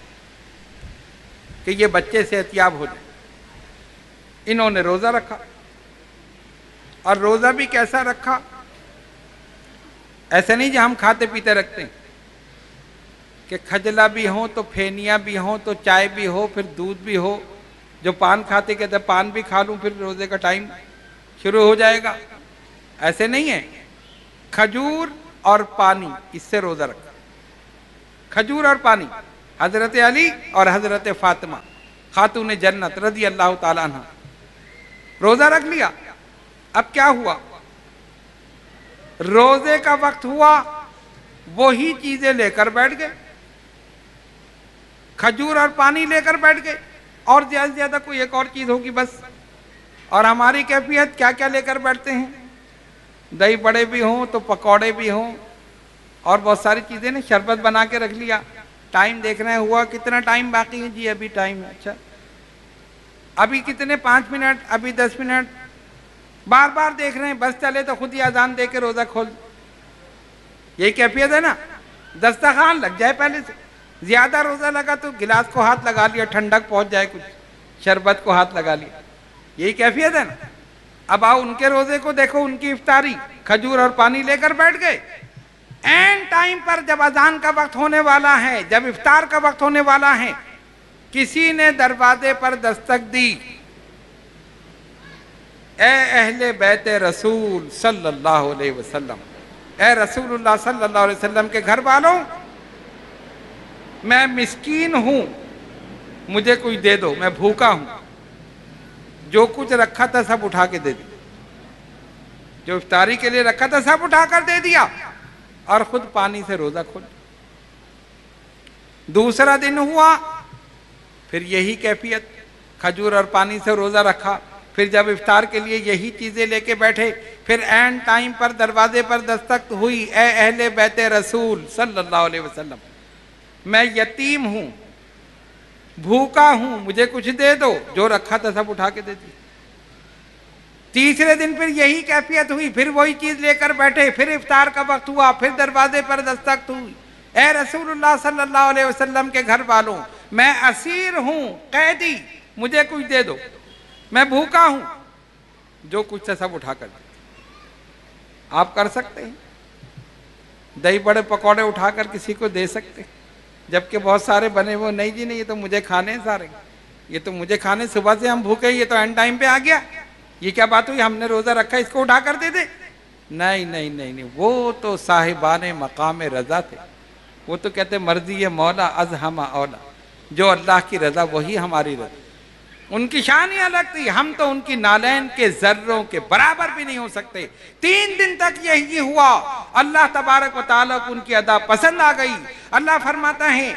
کہ یہ بچے صحتیاب ہو جائے۔ انہوں نے روزہ رکھا، اور روزہ بھی کیسا رکھا؟ ایسے نہیں جو ہم کھاتے پیتے رکھتے ہیں کہ کھجلا بھی ہو تو پھینیاں بھی ہوں تو چائے بھی ہو پھر دودھ بھی ہو، جو پان کھاتے کہتے پان بھی کھا لوں پھر روزے کا ٹائم شروع ہو جائے گا۔ ایسے نہیں ہے، کھجور اور پانی، اس سے روزہ رکھا۔ کھجور اور پانی، حضرت علی اور حضرت فاطمہ خاتون جنت رضی اللہ تعالی عنہ، روزہ رکھ لیا۔ اب کیا ہوا؟ روزے کا وقت ہوا، وہی چیزیں لے کر بیٹھ گئے، کھجور اور پانی لے کر بیٹھ گئے، اور زیادہ سے زیادہ کوئی ایک اور چیز ہوگی بس۔ اور ہماری کیفیت کیا کیا لے کر بیٹھتے ہیں؟ دہی بڑے بھی ہوں تو پکوڑے بھی ہوں، اور بہت ساری چیزیں نے، شربت بنا کے رکھ لیا۔ ٹائم دیکھنا ہے، ہوا کتنا ٹائم باقی ہے؟ جی ابھی ٹائم ہے۔ اچھا ابھی کتنے؟ 5 منٹ، ابھی 10 منٹ، بار بار دیکھ رہے ہیں، بس چلے تو خود ہی اذان دے کے روزہ کھول۔ یہی کیفیت ہے نا؟ دسترخوان لگ جائے پہلے سے، زیادہ روزہ لگا تو گلاس کو ہاتھ لگا لیا، ٹھنڈک پہنچ جائے، کچھ شربت کو ہاتھ لگا لیا، یہی کیفیت ہے نا؟ اب آؤ ان کے روزے کو دیکھو، ان کی افطاری کھجور اور پانی لے کر بیٹھ گئے۔ این ٹائم پر جب اذان کا وقت ہونے والا ہے، جب افطار کا وقت ہونے والا ہے، کسی نے دروازے پر دستک دی، اے اہل بیت رسول صلی اللہ علیہ وسلم، اے رسول اللہ صلی اللہ علیہ وسلم کے گھر والوں، میں مسکین ہوں، مجھے کچھ دے دو، میں بھوکا ہوں۔ جو کچھ رکھا تھا سب اٹھا کے دے دیا، جو افطاری کے لیے رکھا تھا سب اٹھا کر دے دیا، اور خود پانی سے روزہ کھول۔ دوسرا دن ہوا، پھر یہی کیفیت، کھجور اور پانی سے روزہ رکھا۔ پھر جب افطار کے لیے یہی چیزیں لے کے بیٹھے، پھر این ٹائم پر دروازے پر دستک ہوئی، اے اہل بیت رسول صلی اللہ علیہ وسلم، میں یتیم ہوں، بھوکا ہوں، مجھے کچھ دے دو، جو رکھا تھا سب اٹھا کے دے دی۔ تیسرے دن پھر یہی کیفیت ہوئی، پھر وہی چیز لے کر بیٹھے، پھر افطار کا وقت ہوا، پھر دروازے پر دستک ہوئی، اے رسول اللہ صلی اللہ علیہ وسلم کے گھر والوں، میں اسیر ہوں، قیدی، مجھے کچھ دے دو، میں بھوکا ہوں، جو کچھ تھا سب اٹھا کر دے۔ آپ کر سکتے ہیں؟ دہی بڑے پکوڑے اٹھا کر کسی کو دے سکتے ہیں؟ جبکہ بہت سارے بنے وہ نہیں جی نہیں، یہ تو مجھے کھانے ہیں سارے، یہ تو مجھے کھانے، صبح سے ہم بھوکے، یہ تو اینڈ ٹائم پہ آ گیا، یہ کیا بات ہوئی؟ ہم نے روزہ رکھا، اس کو اٹھا کر دے دے؟ نہیں نہیں نہیں نہیں، وہ تو صاحبان مقام رضا تھے، وہ تو کہتے مرضی مولا از ہم اولا، جو اللہ کی رضا وہی ہماری رضا، ان کی شان ہی الگ تھی، ہم تو ان کی نالین کے ذروں کے برابر بھی نہیں ہو سکتے۔ 3 دن تک یہی ہوا، اللہ تبارک و تعالیٰ کو ان کی ادا پسند آ گئی۔ اللہ فرماتا ہے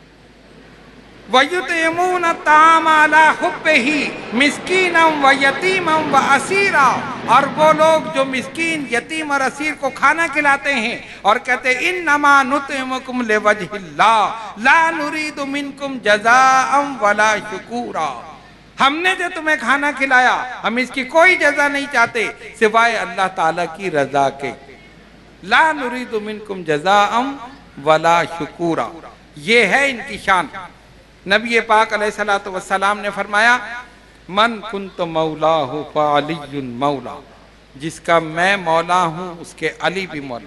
وَيُطْعِمُونَ الطَّعَامَ عَلَىٰ حُبِّهِ مِسْكِينًا وَيَتِيمًا وَأَسِيرًا، اور وہ لوگ جو مسکین، یتیم اور اسیر کو کھانا کھلاتے ہیں اور کہتے ہیں اِنَّمَا نُطْعِمُكُمْ لِوَجْهِ اللَّهِ لَا نُرِيدُ مِنْكُمْ جَزَاءً وَلَا شُكُورًا، ہم نے جو تمہیں کھانا کھلایا، ہم اس کی کوئی جزا نہیں چاہتے سوائے اللہ تعالیٰ کی رضا کے۔ لا نريد منکم جزاء ولا شکورا، یہ ہے ان کی شان۔ نبی پاک علیہ السلام نے فرمایا من کنت مولاہ فعلی مولا، جس کا میں مولا ہوں اس کے علی بھی مولا،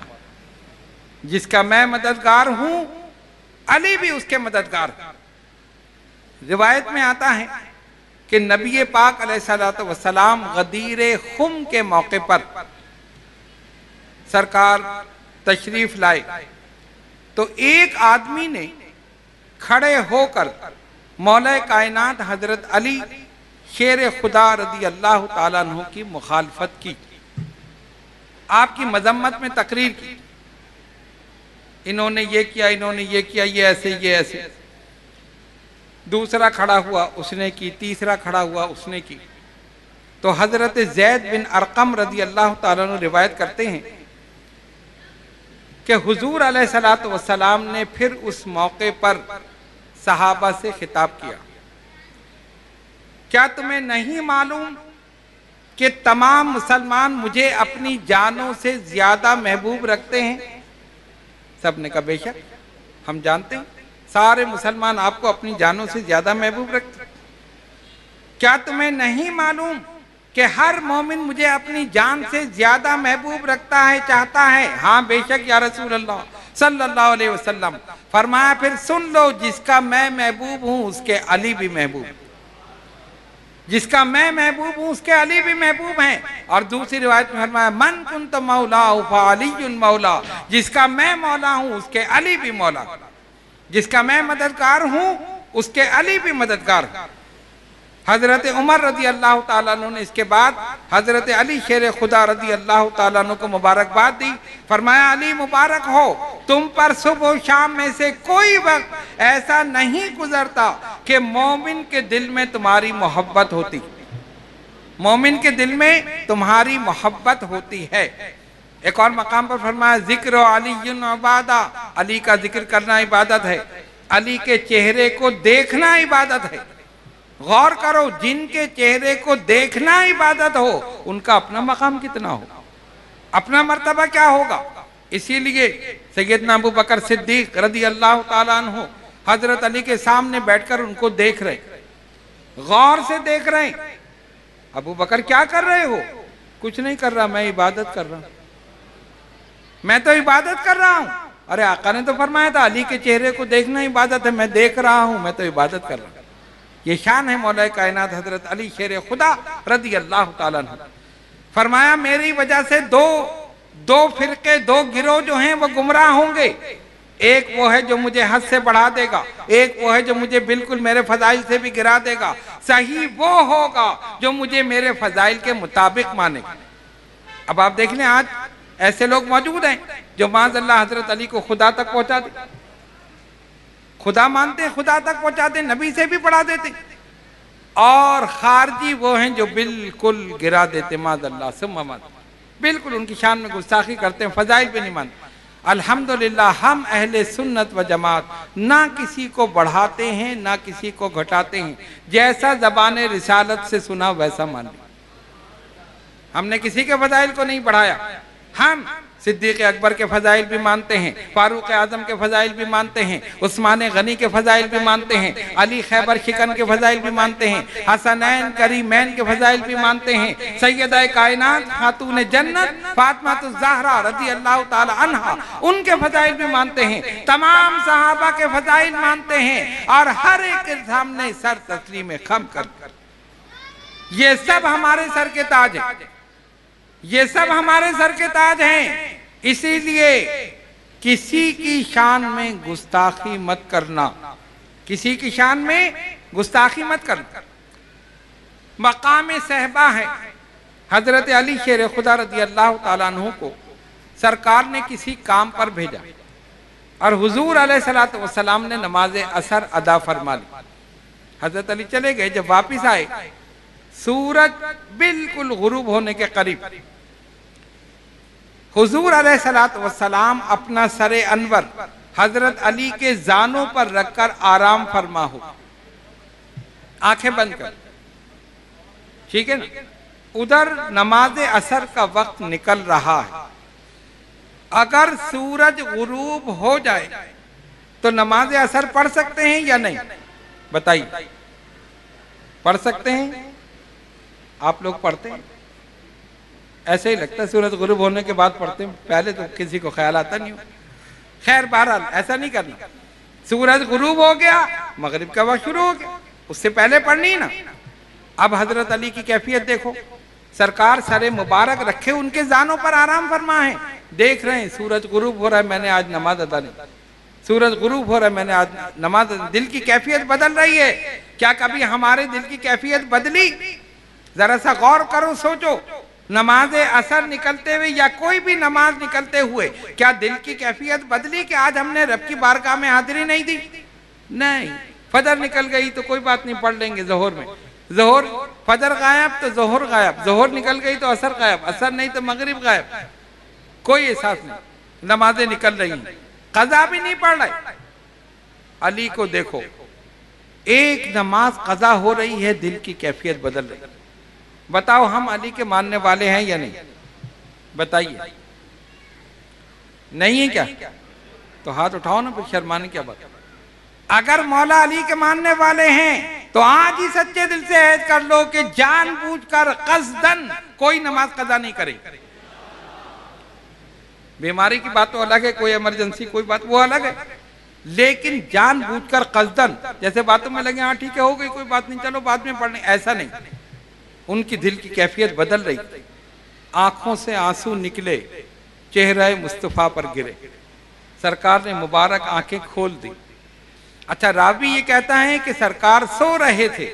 جس کا میں مددگار ہوں علی بھی اس کے مددگار۔ روایت میں آتا ہے کہ نبی پاک علیہ السلام غدیر خم کے موقع پر سرکار تشریف لائے تو ایک آدمی نے کھڑے ہو کر مولا کائنات حضرت علی شیر خدا رضی اللہ تعالیٰ عنہ کی مخالفت کی، آپ کی مذمت میں تقریر کی، انہوں نے یہ کیا، انہوں نے یہ کیا، یہ ایسے، یہ ایسے۔ دوسرا کھڑا ہوا، اس نے کی، تیسرا کھڑا ہوا، اس نے کی۔ تو حضرت زید بن ارقم رضی اللہ تعالیٰ عنہ روایت کرتے ہیں کہ حضور علیہ السلام نے پھر اس موقع پر صحابہ سے خطاب کیا، کیا تمہیں نہیں معلوم کہ تمام مسلمان مجھے اپنی جانوں سے زیادہ محبوب رکھتے ہیں؟ سب نے کہا بے شک ہم جانتے ہیں، سارے مسلمان آپ کو اپنی جانوں سے زیادہ محبوب رکھتے ہیں۔ کیا تمہیں نہیں معلوم کہ ہر مومن مجھے اپنی جان سے زیادہ محبوب رکھتا ہے، چاہتا ہے؟ ہاں بے شک یا رسول اللہ صلی اللہ علیہ وسلم۔ فرمایا پھر سن لو، جس کا میں محبوب ہوں اس کے علی بھی محبوب، جس کا میں محبوب ہوں اس کے علی بھی محبوب ہیں۔ اور دوسری روایت میں فرمایا من کنت مولا فعلی مولا، جس کا میں مولا ہوں اس کے علی بھی مولا، جس کا میں مددگار ہوں اس کے علی بھی مددگار ہوں۔ حضرت عمر رضی اللہ تعالیٰ عنہ نے اس کے بعد حضرت علی شیر خدا رضی اللہ تعالیٰ عنہ کو مبارکباد دی، فرمایا علی مبارک ہو، تم پر صبح و شام میں سے کوئی وقت ایسا نہیں گزرتا کہ مومن کے دل میں تمہاری محبت ہوتی، مومن کے دل میں تمہاری محبت ہوتی ہے۔ ایک اور مقام پر فرمایا ذکر علی عبادہ، علی کا ذکر کرنا عبادت ہے، علی کے چہرے کو دیکھنا عبادت ہے۔ غور کرو، جن کے چہرے کو دیکھنا عبادت ہو ان کا اپنا مقام کتنا ہو، اپنا مرتبہ کیا ہوگا۔ اسی لیے سیدنا ابو بکر صدیق رضی اللہ تعالیٰ عنہ حضرت علی کے سامنے بیٹھ کر ان کو دیکھ رہے، غور سے دیکھ رہے ہیں۔ ابو بکر کیا کر رہے ہو؟ کچھ نہیں کر رہا، میں عبادت کر رہا ہوں، میں تو عبادت کر رہا ہوں۔ ارے آقا نے تو فرمایا تھا علی کے چہرے کو دیکھنا عبادت ہے، میں دیکھ رہا ہوں، میں تو عبادت کر رہا ہوں۔ یہ شان ہے مولا کائنات حضرت علی شیر خدا رضی اللہ تعالیٰ عنہ۔ فرمایا میری وجہ سے دو فرقے، دو گروہ جو ہیں وہ گمراہ ہوں گے، ایک وہ ہے جو مجھے حد سے بڑھا دے گا، ایک وہ ہے جو مجھے بالکل میرے فضائل سے بھی گرا دے گا، صحیح وہ ہوگا جو مجھے میرے فضائل کے مطابق مانے گا۔ اب آپ دیکھ لیں آج ایسے لوگ موجود ہیں جو معاذ اللہ حضرت علی کو خدا تک پہنچا دے، خدا مانتے ہیں، خدا تک پہنچاتے ہیں، نبی سے بھی پڑھا دیتے، اور خارجی وہ ہیں جو بالکل گرا دیتے معاذ اللہ ثم معاذ، بالکل ان کی شان میں گستاخی کرتے ہیں، فضائل پہ نہیں مانتے۔ الحمدللہ ہم اہل سنت و جماعت نہ کسی کو بڑھاتے ہیں نہ کسی کو گھٹاتے ہیں، جیسا زبان رسالت سے سنا ویسا مان لیا۔ ہم نے کسی کے فضائل کو نہیں بڑھایا، ہم صدیق اکبر کے فضائل بھی مانتے ہیں، فاروق اعظم کے فضائل بھی مانتے ہیں، عثمان غنی کے فضائل بھی مانتے ہیں، علی خیبر شکن کے فضائل بھی مانتے ہیں، حسنین کریمین کے فضائل بھی مانتے ہیں، سیدہ کائنات خاتون جنت فاطمہ الزہرا رضی اللہ تعالی عنہا ان کے فضائل بھی مانتے ہیں، تمام صحابہ کے فضائل مانتے ہیں، اور ہر ایک کے سامنے سر تسلیم خم کر یہ سب ہمارے سر کے تاج ہیں، یہ سب ہمارے سر کے تاج ہیں۔ اسی لیے کسی کی شان میں گستاخی مت کرنا، کسی کی شان میں گستاخی مت کرنا۔ مقام صحبہ ہے، حضرت علی شیر خدا رضی اللہ تعالیٰ عنہ کو سرکار نے کسی کام پر بھیجا اور حضور علیہ السلام نے نماز عصر ادا فرما لی۔ حضرت علی چلے گئے، جب واپس آئے سورج بالکل غروب ہونے کے قریب، حضور علیہ السلام اپنا سر انور حضرت علی کے زانوں پر رکھ کر آرام فرما ہو، آنکھیں بند کر، ٹھیک ہے نا؟ ادھر نماز عصر کا وقت نکل رہا ہے، اگر سورج غروب ہو جائے تو نماز عصر پڑھ سکتے ہیں یا نہیں؟ بتائیے، پڑھ سکتے ہیں؟ آپ لوگ پڑھتے ہیں؟ ایسے ہی لگتا ہے سورج غروب ہونے کے بعد پڑھتے ہیں، پہلے تو کسی کو خیال آتا نہیں ہو۔ خیر بہرحال ایسا نہیں کرنا، سورج غروب ہو گیا مغرب کا وقت شروع ہو گیا، اس سے پہلے پڑھنی نا۔ اب حضرت علی کی کیفیت دیکھو، سرکار سر مبارک رکھے ان کے زانوں پر آرام فرما ہے، دیکھ رہے ہیں سورج غروب ہو رہا ہے، میں نے آج نماز ادا نہیں، سورج غروب ہو رہا ہے، میں نے آج نماز ادا، دل کی کیفیت بدل رہی ہے۔ کیا کبھی ہمارے دل کی کیفیت بدلی؟ ذرا سا غور کرو، سوچو، نماز عصر نکلتے ہوئے یا کوئی بھی نماز نکلتے ہوئے کیا دل کی کیفیت بدلی کہ آج ہم نے رب کی بارگاہ میں حاضری نہیں دی؟ نہیں۔ فجر نکل گئی تو کوئی بات نہیں، پڑھ لیں گے ظہر میں، ظہر فجر غائب تو ظہر غائب، ظہر نکل گئی تو عصر غائب، عصر نہیں تو مغرب غائب، کوئی احساس نہیں، نمازیں نکل رہی ہیں، قضا بھی نہیں پڑھ رہے۔ علی کو دیکھو، ایک نماز قضا ہو رہی ہے، دل کی کیفیت بدل رہی ہے۔ بتاؤ ہم علی کے ماننے والے ہیں یا نہیں؟ بتائیے، نہیں ہے کیا؟ تو ہاتھ اٹھاؤ نا، پھر شرمانے کیا بات؟ اگر مولا علی کے ماننے والے ہیں تو آج ہی سچے دل سے عہد کر لو کہ جان بوجھ کر قصدن کوئی نماز قضا نہیں کرے۔ بیماری کی بات تو الگ ہے، کوئی ایمرجنسی کوئی بات وہ الگ ہے، لیکن جان بوجھ کر قصدن جیسے باتوں میں لگے ہاں ٹھیک ہے ہو گئی کوئی بات نہیں چلو بعد میں پڑھنے، ایسا نہیں۔ ان کی دل کی کیفیت بدل رہی، آنکھوں سے آنسو نکلے، چہرہ مصطفیٰ پر گرے، سرکار نے مبارک آنکھیں کھول دی۔ اچھا راوی یہ کہتا ہے کہ سرکار سو رہے تھے،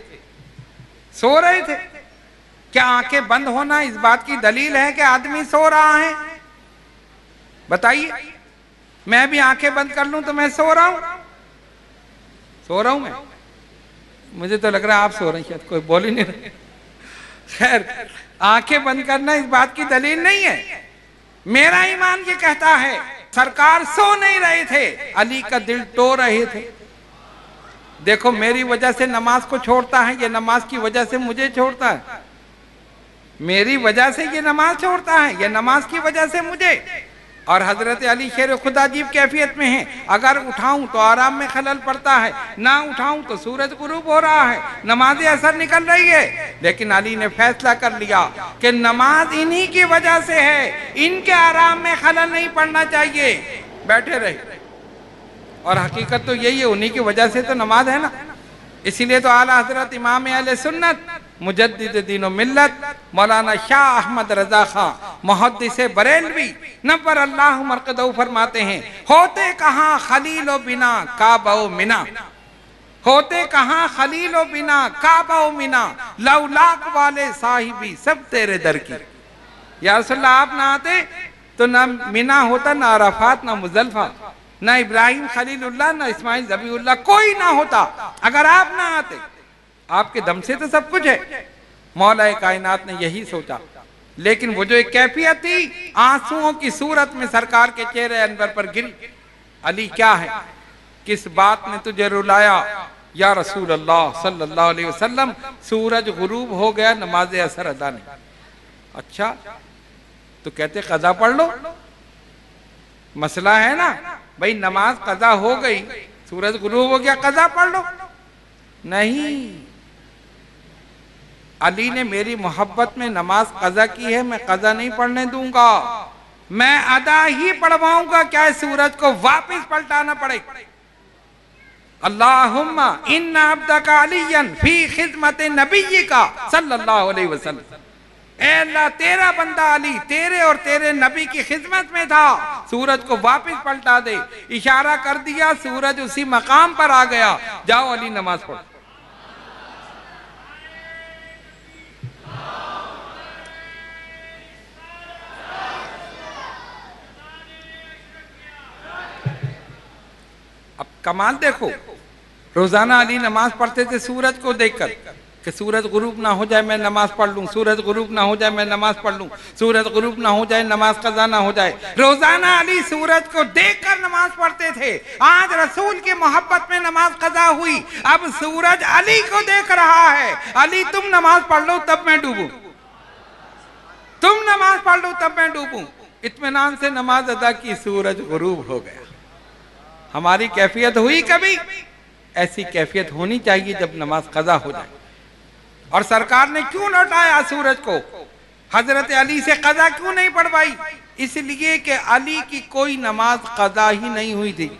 سو رہے تھے، کیا آنکھیں بند ہونا اس بات کی دلیل ہے کہ آدمی سو رہا ہے؟ بتائیے، میں بھی آنکھیں بند کر لوں تو میں سو رہا ہوں؟ سو رہا ہوں میں؟ مجھے تو لگ رہا ہے آپ سو رہے ہیں، شاید کوئی بول ہی نہیں رہے۔ خیر، آنکھیں بند کرنا اس بات کی دلیل نہیں ہے۔ میرا ایمان یہ کہتا ہے سرکار سو نہیں رہے تھے، علی کا دل ٹو رہے تھے۔ دیکھو میری وجہ سے نماز کو چھوڑتا ہے، یہ نماز کی وجہ سے مجھے چھوڑتا ہے، میری وجہ سے یہ نماز چھوڑتا ہے، یہ نماز کی وجہ سے مجھے۔ اور حضرت علی شیر خدا عجیب کیفیت میں ہیں، اگر اٹھاؤں تو آرام میں خلل پڑتا ہے، نہ اٹھاؤں تو سورج غروب ہو رہا ہے، نماز عصر نکل رہی ہے، لیکن علی نے فیصلہ کر لیا کہ نماز انہی کی وجہ سے ہے، ان کے آرام میں خلل نہیں پڑنا چاہیے، بیٹھے رہے۔ اور حقیقت تو یہی ہے، انہی کی وجہ سے تو نماز ہے نا۔ اسی لیے تو اعلیٰ حضرت امام اہل سنت مجدد دین و ملت مولانا شاہ احمد رضا خان محدث بریلوی نور اللہ مرقدہ فرماتے ہیں، ہوتے کہاں خلیل و بنا کعبہ و منا، ہوتے کہاں خلیل و بنا کعبہ و منا، لولاک والے صاحبی سب تیرے در کی۔ یا رسول اللہ آپ نہ آتے تو نہ منا ہوتا، نہ عرفات، نہ مزدلفہ، نہ ابراہیم خلیل اللہ، نہ اسماعیل ذبیح اللہ، کوئی نہ ہوتا اگر آپ نہ آتے۔ آپ کے دم سے تو سب کچھ ہے۔ مولا کائنات نے یہی سوچا، لیکن وہ جو ایک کیفیت تھی آنسوؤں کی صورت میں سرکار کے چہرے انور پر گری۔ علی کیا ہے، کس بات نے تجھے رلایا یا رسول اللہ صلی اللہ علیہ وسلم؟ سورج غروب ہو گیا، نماز عصر ادا نہیں۔ اچھا تو کہتے قضا پڑھ لو، مسئلہ ہے نا بھئی، نماز قضا ہو گئی، سورج غروب ہو گیا، قضا پڑھ لو۔ نہیں، علی نے میری محبت میں نماز قضا کی ہے، میں قضا نہیں پڑھنے دوں گا، میں ادا ہی پڑھواؤں گا، کیا سورج کو واپس پلٹانا پڑے۔ اللہم ان عبدک علیاً فی خدمت نبیک صلی اللہ علیہ وسلم، اے اللہ تیرا بندہ علی تیرے اور تیرے نبی کی خدمت میں تھا، سورج کو واپس پلٹا دے۔ اشارہ کر دیا، سورج اسی مقام پر آ گیا، جاؤ علی نماز پڑھو۔ اب کمال دیکھو، روزانہ علی نماز پڑھتے تھے سورج کو دیکھ کر کہ سورج غروب نہ ہو جائے میں نماز پڑھ لوں، سورج غروب نہ ہو جائے میں نماز پڑھ لوں، سورج غروب نہ ہو جائے نماز قضا نہ ہو جائے۔ روزانہ علی سورج کو دیکھ کر نماز پڑھتے تھے۔ آج رسول کی محبت میں نماز قضا ہوئی، اب سورج علی کو دیکھ رہا ہے، علی تم نماز پڑھ لو تب میں ڈوبوں، تم نماز پڑھ لو تب میں ڈوبوں۔ اطمینان سے نماز ادا کی، سورج غروب ہو گیا۔ ہماری کیفیت ہوئی کبھی؟ ایسی کیفیت ہونی چاہیے جب نماز قضا ہو جائے۔ اور سرکار نے کیوں لوٹایا سورج کو؟ حضرت علی سے قضا کیوں نہیں پڑھوائی؟ اس لیے کہ علی کی کوئی نماز قضا ہی نہیں ہوئی تھی،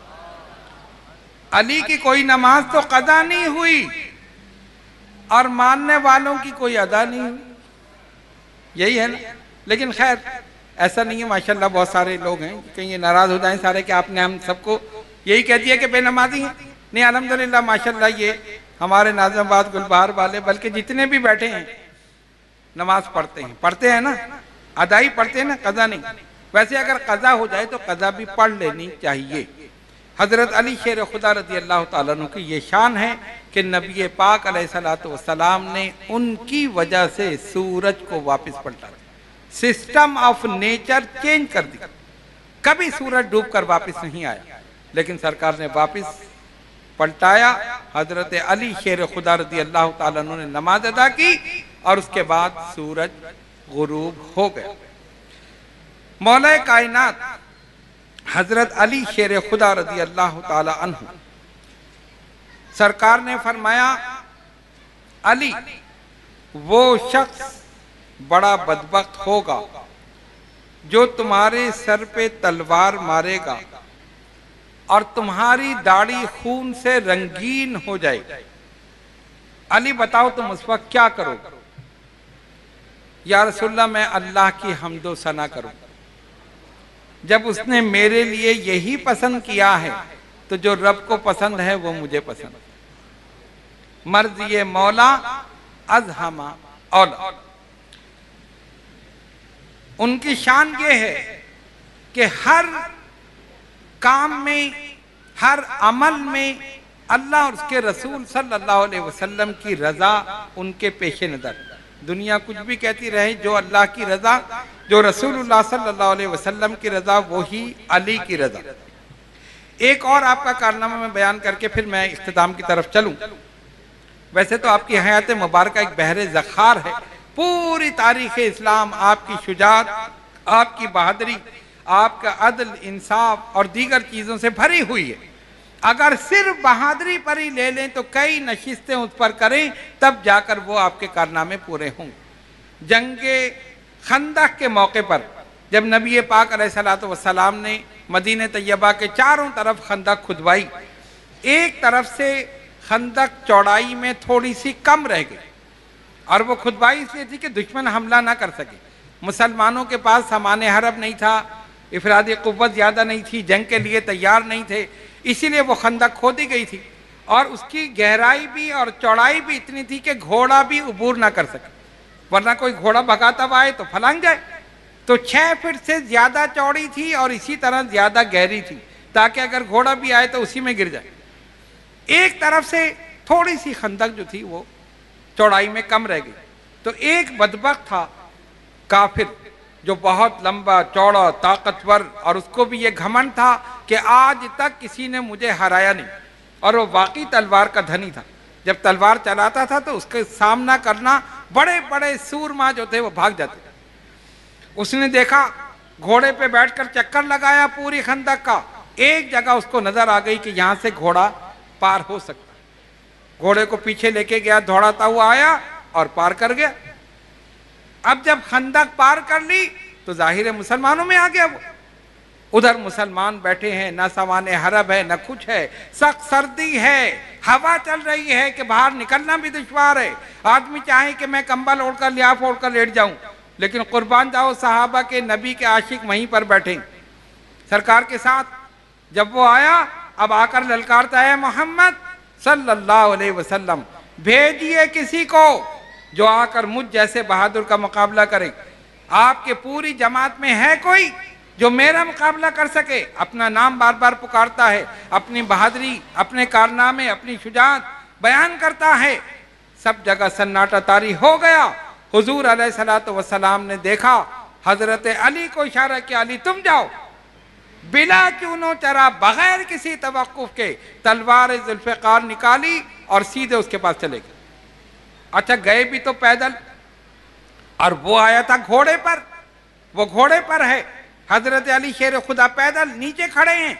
علی کی کوئی نماز تو قضا نہیں ہوئی، اور ماننے والوں کی کوئی ادا نہیں ہوئی، یہی ہے نا۔ لیکن خیر ایسا نہیں ہے ماشاءاللہ بہت سارے لوگ ہیں کہیں یہ ناراض ہو جائیں سارے کہ آپ نے ہم سب کو یہی کہہ دیا کہ بے نمازی ہیں. نہیں الحمدللہ ماشاءاللہ یہ ہمارے ناظم آباد گلبہار والے بلکہ جتنے بھی بیٹھے ہیں نماز پڑھتے ہیں نا, ادائی پڑھتے ہیں نا, قضا نہیں. ویسے اگر قضا ہو جائے تو قضا بھی پڑھ لینی چاہیے. حضرت علی شیر خدا رضی اللہ تعالیٰ عنہ کی یہ شان ہے کہ نبی پاک علیہ السلام نے ان کی وجہ سے سورج کو واپس پلٹا دیا, سسٹم آف نیچر چینج کر دیا. کبھی سورج ڈوب کر واپس نہیں آیا لیکن سرکار نے واپس پلٹایا. حضرت علی شیر خدا رضی اللہ تعالیٰ عنہ نے نماز ادا کی اور اس کے بعد سورج غروب ہو گیا. مولا کائنات حضرت علی شیر خدا رضی اللہ تعالیٰ عنہ سرکار نے فرمایا علی وہ شخص بڑا بدبخت ہوگا جو تمہارے سر پہ تلوار مارے گا اور تمہاری داڑھی خون سے رنگین ہو جائے گی. علی بتاؤ تم اس وقت کیا کرو؟ یا رسول اللہ میں اللہ کی حمد و ثنا کروں. جب اس نے میرے لیے یہی پسند کیا ہے تو جو رب کو پسند ہے وہ مجھے پسند ہے. مرضی مولا از ہمہ اولا. ان کی شان یہ ہے کہ ہر کام میں ہر عمل میں اللہ اور اس کے رسول صلی اللہ علیہ وسلم کی رضا ان کے پیش نظر. دنیا کچھ بھی کہتی رہے, جو اللہ کی رضا, جو رسول اللہ صلی اللہ علیہ وسلم کی رضا, وہی علی کی رضا. ایک اور آپ کا کارنامہ میں بیان کر کے پھر میں اختتام کی طرف چلوں. ویسے تو آپ کی حیات مبارکہ ایک بحر ذخار ہے, پوری تاریخ اسلام آپ کی شجاعت, آپ کی بہادری, آپ کا عدل, انصاف اور دیگر چیزوں سے بھری ہوئی ہے. اگر صرف بہادری پر ہی لے لیں تو کئی نشستیں اس پر کریں تب جا کر وہ آپ کے کارنامے پورے ہوں. جنگ خندق کے موقع پر جب نبی پاک علیہ السلام نے مدینہ طیبہ کے چاروں طرف خندق کھدوائی, ایک طرف سے خندق چوڑائی میں تھوڑی سی کم رہ گئی اور وہ کھدوائی اس لیے تھی کہ دشمن حملہ نہ کر سکے. مسلمانوں کے پاس سامان حرب نہیں تھا, افرادی قوت زیادہ نہیں تھی, جنگ کے لیے تیار نہیں تھے, اسی لیے وہ خندق کھودی گئی تھی اور اس کی گہرائی بھی اور چوڑائی بھی اتنی تھی کہ گھوڑا بھی عبور نہ کر سکے, ورنہ کوئی گھوڑا بھگاتا ہوا آئے تو پھلانگ جائے. تو 6 فٹ سے زیادہ چوڑی تھی اور اسی طرح زیادہ گہری تھی تاکہ اگر گھوڑا بھی آئے تو اسی میں گر جائے. ایک طرف سے تھوڑی سی خندق جو تھی وہ چوڑائی میں کم رہ گئی. تو ایک بدبخت تھا کافر جو بہت لمبا چوڑا طاقتور, اور اس کو بھی یہ گھمنڈ تھا کہ آج تک کسی نے مجھے ہرایا نہیں, اور وہ واقعی تلوار کا دھنی تھا. جب تلوار چلاتا تھا تو اس کے سامنا کرنا بڑے بڑے سورما جو تھے وہ بھاگ جاتے. اس نے دیکھا, گھوڑے پہ بیٹھ کر چکر لگایا پوری خندق کا, ایک جگہ اس کو نظر آ گئی کہ یہاں سے گھوڑا پار ہو سکتا. گھوڑے کو پیچھے لے کے گیا, دوڑاتا ہوا آیا اور پار کر گیا. اب جب خندق پار کر لی تو ظاہر مسلمانوں میں آ گیا وہ. ادھر مسلمان بیٹھے ہیں, نہ سامان حرب ہے نہ کچھ ہے, سخت سردی ہے, ہوا چل رہی ہے کہ باہر نکلنا بھی دشوار ہے. آدمی چاہے کہ میں کمبل اوڑھ کر لیاف اوڑھ کر لیٹ جاؤں, لیکن قربان جاؤ صحابہ کے نبی کے عاشق وہیں پر بیٹھے سرکار کے ساتھ. جب وہ آیا, اب آ کر للکارتا ہے محمد صلی اللہ علیہ وسلم, بھیجیے کسی کو جو آ کر مجھ جیسے بہادر کا مقابلہ کرے. آپ کے پوری جماعت میں ہے کوئی جو میرا مقابلہ کر سکے؟ اپنا نام بار بار پکارتا ہے, اپنی بہادری, اپنے کارنامے, اپنی شجاعت بیان کرتا ہے. سب جگہ سناٹا طاری ہو گیا. حضور علیہ السلام نے دیکھا, حضرت علی کو اشارہ کیا, علی تم جاؤ. بلا چونو چرا, بغیر کسی توقف کے تلوار ذوالفقار نکالی اور سیدھے اس کے پاس چلے گئے. اچھا گئے بھی تو پیدل, اور وہ آیا تھا گھوڑے پر, وہ گھوڑے پر ہے. حضرت علی شیر خدا پیدل نیچے کھڑے ہیں.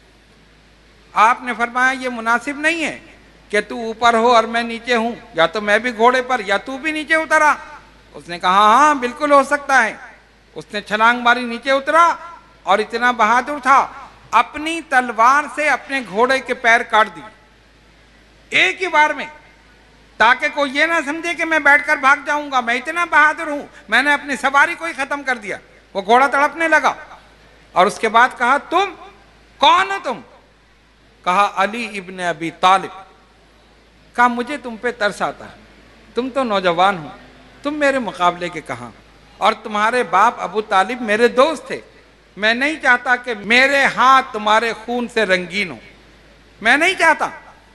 آپ نے فرمایا یہ مناسب نہیں ہے کہ تو اوپر ہو اور میں نیچے ہوں, یا تو میں بھی گھوڑے پر یا تو بھی نیچے اترا. اس نے کہا ہاں بالکل ہو سکتا ہے. اس نے چھلانگ ماری, نیچے اترا, اور اتنا بہادر تھا اپنی تلوار سے اپنے گھوڑے کے پیر کاٹ دی ایک ہی بار میں, تاکہ کوئی یہ نہ سمجھے کہ میں بیٹھ کر بھاگ جاؤں گا. میں اتنا بہادر ہوں, میں نے اپنی سواری کو ہی ختم کر دیا. وہ گھوڑا تڑپنے لگا اور اس کے بعد کہا تم کون ہو تم؟ کہا علی ابن ابی طالب۔ کہا مجھے تم پہ ترس آتا ہے، تم تو نوجوان ہو، تم میرے مقابلے کے کہاں، اور تمہارے باپ ابو طالب میرے دوست تھے، میں نہیں چاہتا کہ میرے ہاتھ تمہارے خون سے رنگین ہو، میں نہیں چاہتا۔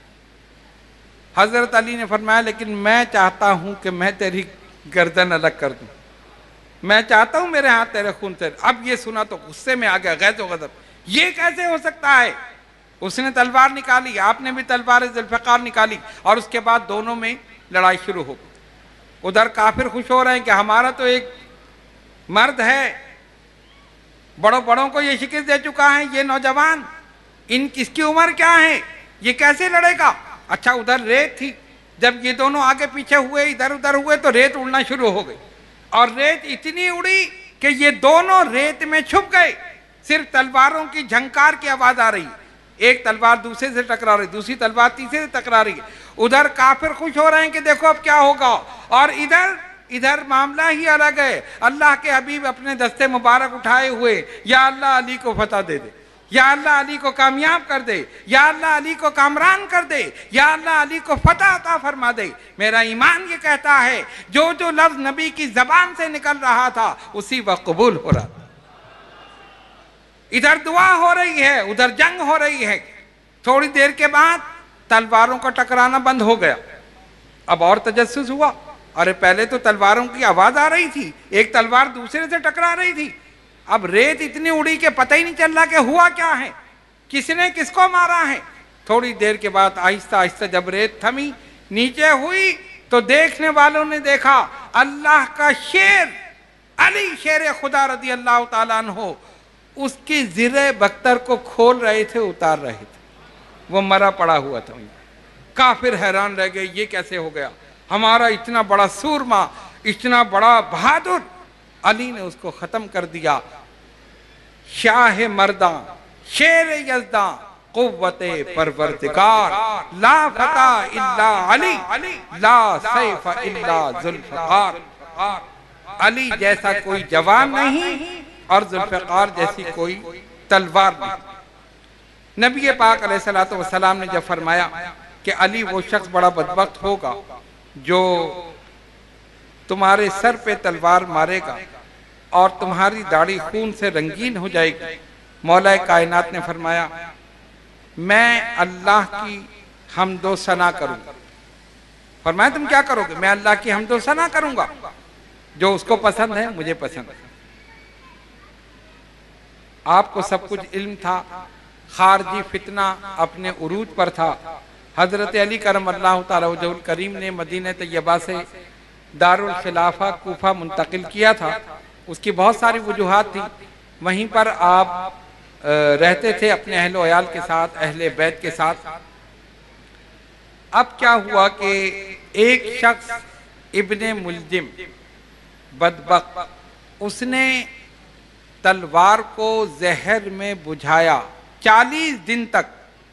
حضرت علی نے فرمایا لیکن میں چاہتا ہوں کہ میں تیری گردن الگ کر دوں، میں چاہتا ہوں میرے ہاتھ تیرے خون سے۔ اب یہ سنا تو غصے میں آ گیا، غیظ و غضب، یہ کیسے ہو سکتا ہے؟ اس نے تلوار نکالی، آپ نے بھی تلوار ذوالفقار نکالی، اور اس کے بعد دونوں میں لڑائی شروع ہو گئی۔ ادھر کافر خوش ہو رہے ہیں کہ ہمارا تو ایک مرد ہے، بڑوں کو یہ شکست دے چکا ہے، یہ نوجوان، اس کی عمر کیا ہے، یہ کیسے لڑے گا؟ اچھا ادھر ریت تھی، جب یہ دونوں آگے پیچھے ہوئے، ادھر ادھر ہوئے تو ریت اڑنا شروع ہو گئی، اور ریت اتنی اڑی کہ یہ دونوں ریت میں چھپ گئے، صرف تلواروں کی جھنکار کی آواز آ رہی، ایک تلوار دوسرے سے ٹکرا رہی، دوسری تلوار تیسرے سے ٹکرا رہی ہے۔ ادھر کافر خوش ہو رہے ہیں کہ دیکھو اب کیا ہوگا، اور ادھر معاملہ ہی الگ ہے۔ اللہ کے حبیب اپنے دستے مبارک اٹھائے ہوئے، یا اللہ علی کو فتح دے دے، یا اللہ علی کو کامیاب کر دے، یا اللہ علی کو کامران کر دے، یا اللہ علی کو فتح عطا فرما دے۔ میرا ایمان یہ کہتا ہے جو لفظ نبی کی زبان سے نکل رہا تھا اسی وقت قبول ہو رہا تھا۔ ادھر دعا ہو رہی ہے، ادھر جنگ ہو رہی ہے۔ تھوڑی دیر کے بعد تلواروں کا ٹکرانا بند ہو گیا، اب اور تجسس ہوا، ارے پہلے تو تلواروں کی آواز آ رہی تھی، ایک تلوار دوسرے سے ٹکرا رہی تھی، اب ریت اتنی اڑی کہ پتہ ہی نہیں چل رہا کہ ہوا کیا ہے، کس نے کس کو مارا ہے۔ تھوڑی دیر کے بعد آہستہ آہستہ جب ریت تھمی، نیچے ہوئی، تو دیکھنے والوں نے دیکھا اللہ کا شیر علی شیر خدا رضی اللہ تعالیٰ عنہ اس کی زرہ بختر کو کھول رہے تھے، اتار رہے تھے، وہ مرا پڑا ہوا تھا۔ کافر حیران رہ گئے، یہ کیسے ہو گیا، ہمارا اتنا بڑا سورما، اتنا بڑا بہادر، علی نے اس کو ختم کر دیا۔ شاہ مرداں، شیر یزداں، قوت پروردگار، لا فتح الا علی، لا سیف الا ذوالفقار۔ علی جیسا کوئی جوان نہیں اور ذوالفقار جیسی کوئی تلوار نہیں۔ نبی پاک علیہ السلام نے جب فرمایا کہ علی وہ شخص بڑا بدبخت ہوگا جو تمہارے سر پہ تلوار مارے گا اور تمہاری داڑھی خون سے رنگین ہو جائے گی، مولا کائنات نے فرمایا میں اللہ کی حمد و ثنا کروں گا۔ فرمایا تم کیا کرو گے؟ میں اللہ کی حمد و ثنا کروں گا، جو اس کو پسند ہے مجھے پسند ہے۔ آپ کو سب کچھ علم تھا، خارجی فتنہ اپنے عروج پر تھا۔ حضرت علی کرم اللہ تعالی وجہ الکریم نے مدینہ طیبہ سے دارالخلافہ کوفہ منتقل کیا تھا، اس کی بہت ساری وجوہات تھی، وہیں پر آپ رہتے تھے اپنے اہل و عیال کے ساتھ، اہل بیت کے ساتھ۔ اب کیا ہوا کہ ایک شخص ابن ملجم بدبخت، اس نے تلوار کو زہر میں بجھایا 40 دن تک،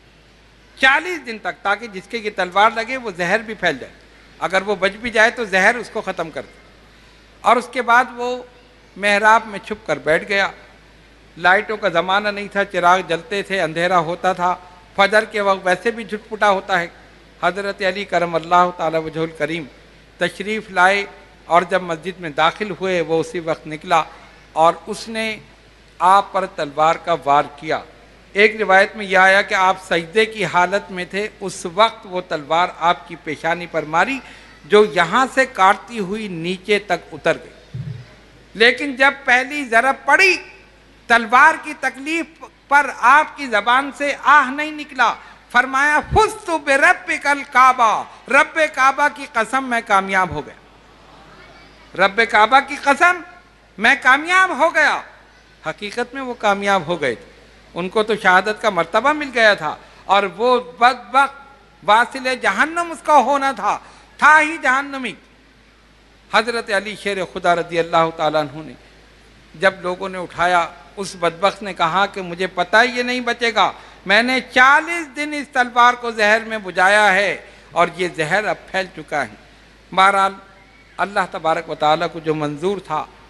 تاکہ جس کے یہ تلوار لگے وہ زہر بھی پھیل جائے، اگر وہ بچ بھی جائے تو زہر اس کو ختم کر دے۔ اور اس کے بعد وہ محراب میں چھپ کر بیٹھ گیا۔ لائٹوں کا زمانہ نہیں تھا، چراغ جلتے تھے، اندھیرا ہوتا تھا، فجر کے وقت ویسے بھی جھٹپٹا ہوتا ہے۔ حضرت علی کرم اللہ تعالی وجہ الکریم تشریف لائے اور جب مسجد میں داخل ہوئے وہ اسی وقت نکلا اور اس نے آپ پر تلوار کا وار کیا۔ ایک روایت میں یہ آیا کہ آپ سجدے کی حالت میں تھے، اس وقت وہ تلوار آپ کی پیشانی پر ماری جو یہاں سے کاٹتی ہوئی نیچے تک اتر گئی، لیکن جب پہلی ضرب پڑی تلوار کی تکلیف پر آپ کی زبان سے آہ نہیں نکلا، فرمایا فزت بربک الکعبہ، رب کعبہ کی قسم میں کامیاب ہو گیا، رب کعبہ کی قسم میں کامیاب ہو گیا۔ حقیقت میں وہ کامیاب ہو گئے تھے، ان کو تو شہادت کا مرتبہ مل گیا تھا، اور وہ بدبخت واصل جہنم اس کا ہونا تھا ہی جہنمی۔ حضرت علی شیر خدا رضی اللہ تعالیٰ عنہ نے جب لوگوں نے اٹھایا، اس بدبخت نے کہا کہ مجھے پتہ یہ نہیں بچے گا، میں نے 40 دن اس تلوار کو زہر میں بجھایا ہے اور یہ زہر اب پھیل چکا ہے۔ بہرحال اللہ تبارک و تعالیٰ کو جو منظور تھا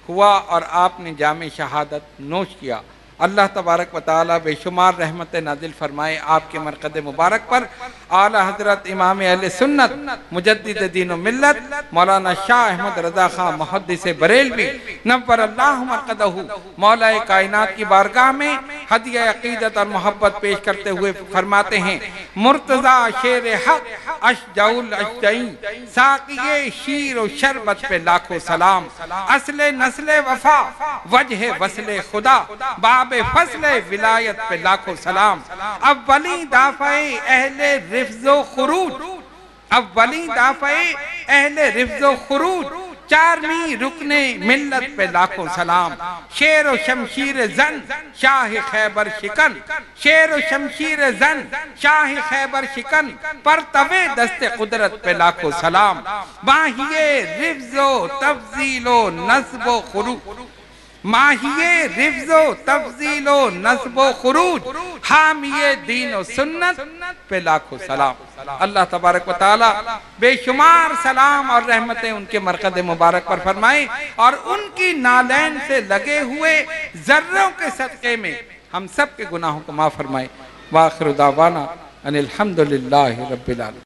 ہوا اور آپ نے جام شہادت نوش کیا۔ اللہ تبارک و تعالیٰ بے شمار رحمت نازل فرمائے آپ کے مرقد مبارک پر۔ اعلیٰ حضرت امام اہل سنت مجدد دین و ملت مولانا شاہ احمد رضا خان محدث بریلوی نور اللہ مرقدہ مولا کائنات کی بارگاہ میں ہدیہ عقیدت اور محبت پیش کرتے ہوئے فرماتے ہیں: مرتضیٰ شیر حق اشجع الاشجعین، ساقی شیر و شربت پہ لاکھوں سلام، اصل نسل وفا وجہ وصل خدا، باب فصل ولایت پہ لاکھوں سلام، اولین دافع اہل رفض و خروج، اولین دافع اہل رفض و خروج، چارمی رکن ملت پہ لاکھوں سلام، شیر و شمشیر زن شاہ خیبر شکن، شیر و شمشیر زن شاہ خیبر شکن، پرتو دست قدرت پہ لاکھوں سلام، ماہی رفض و تفضیل و نصب و خروج، ماہی رفض و تفضیل و نصب و خروج، حامی دین و سنت پہ لاکھوں سلام۔ اللہ تبارک و تعالیٰ بے شمار سلام اور رحمتیں ان کے مرقد مبارک پر فرمائیں اور ان کی نالین سے لگے ہوئے ذروں کے صدقے میں ہم سب کے گناہوں کو معاف فرمائیں۔ وآخر دعوانا ان الحمدللہ رب العالمین۔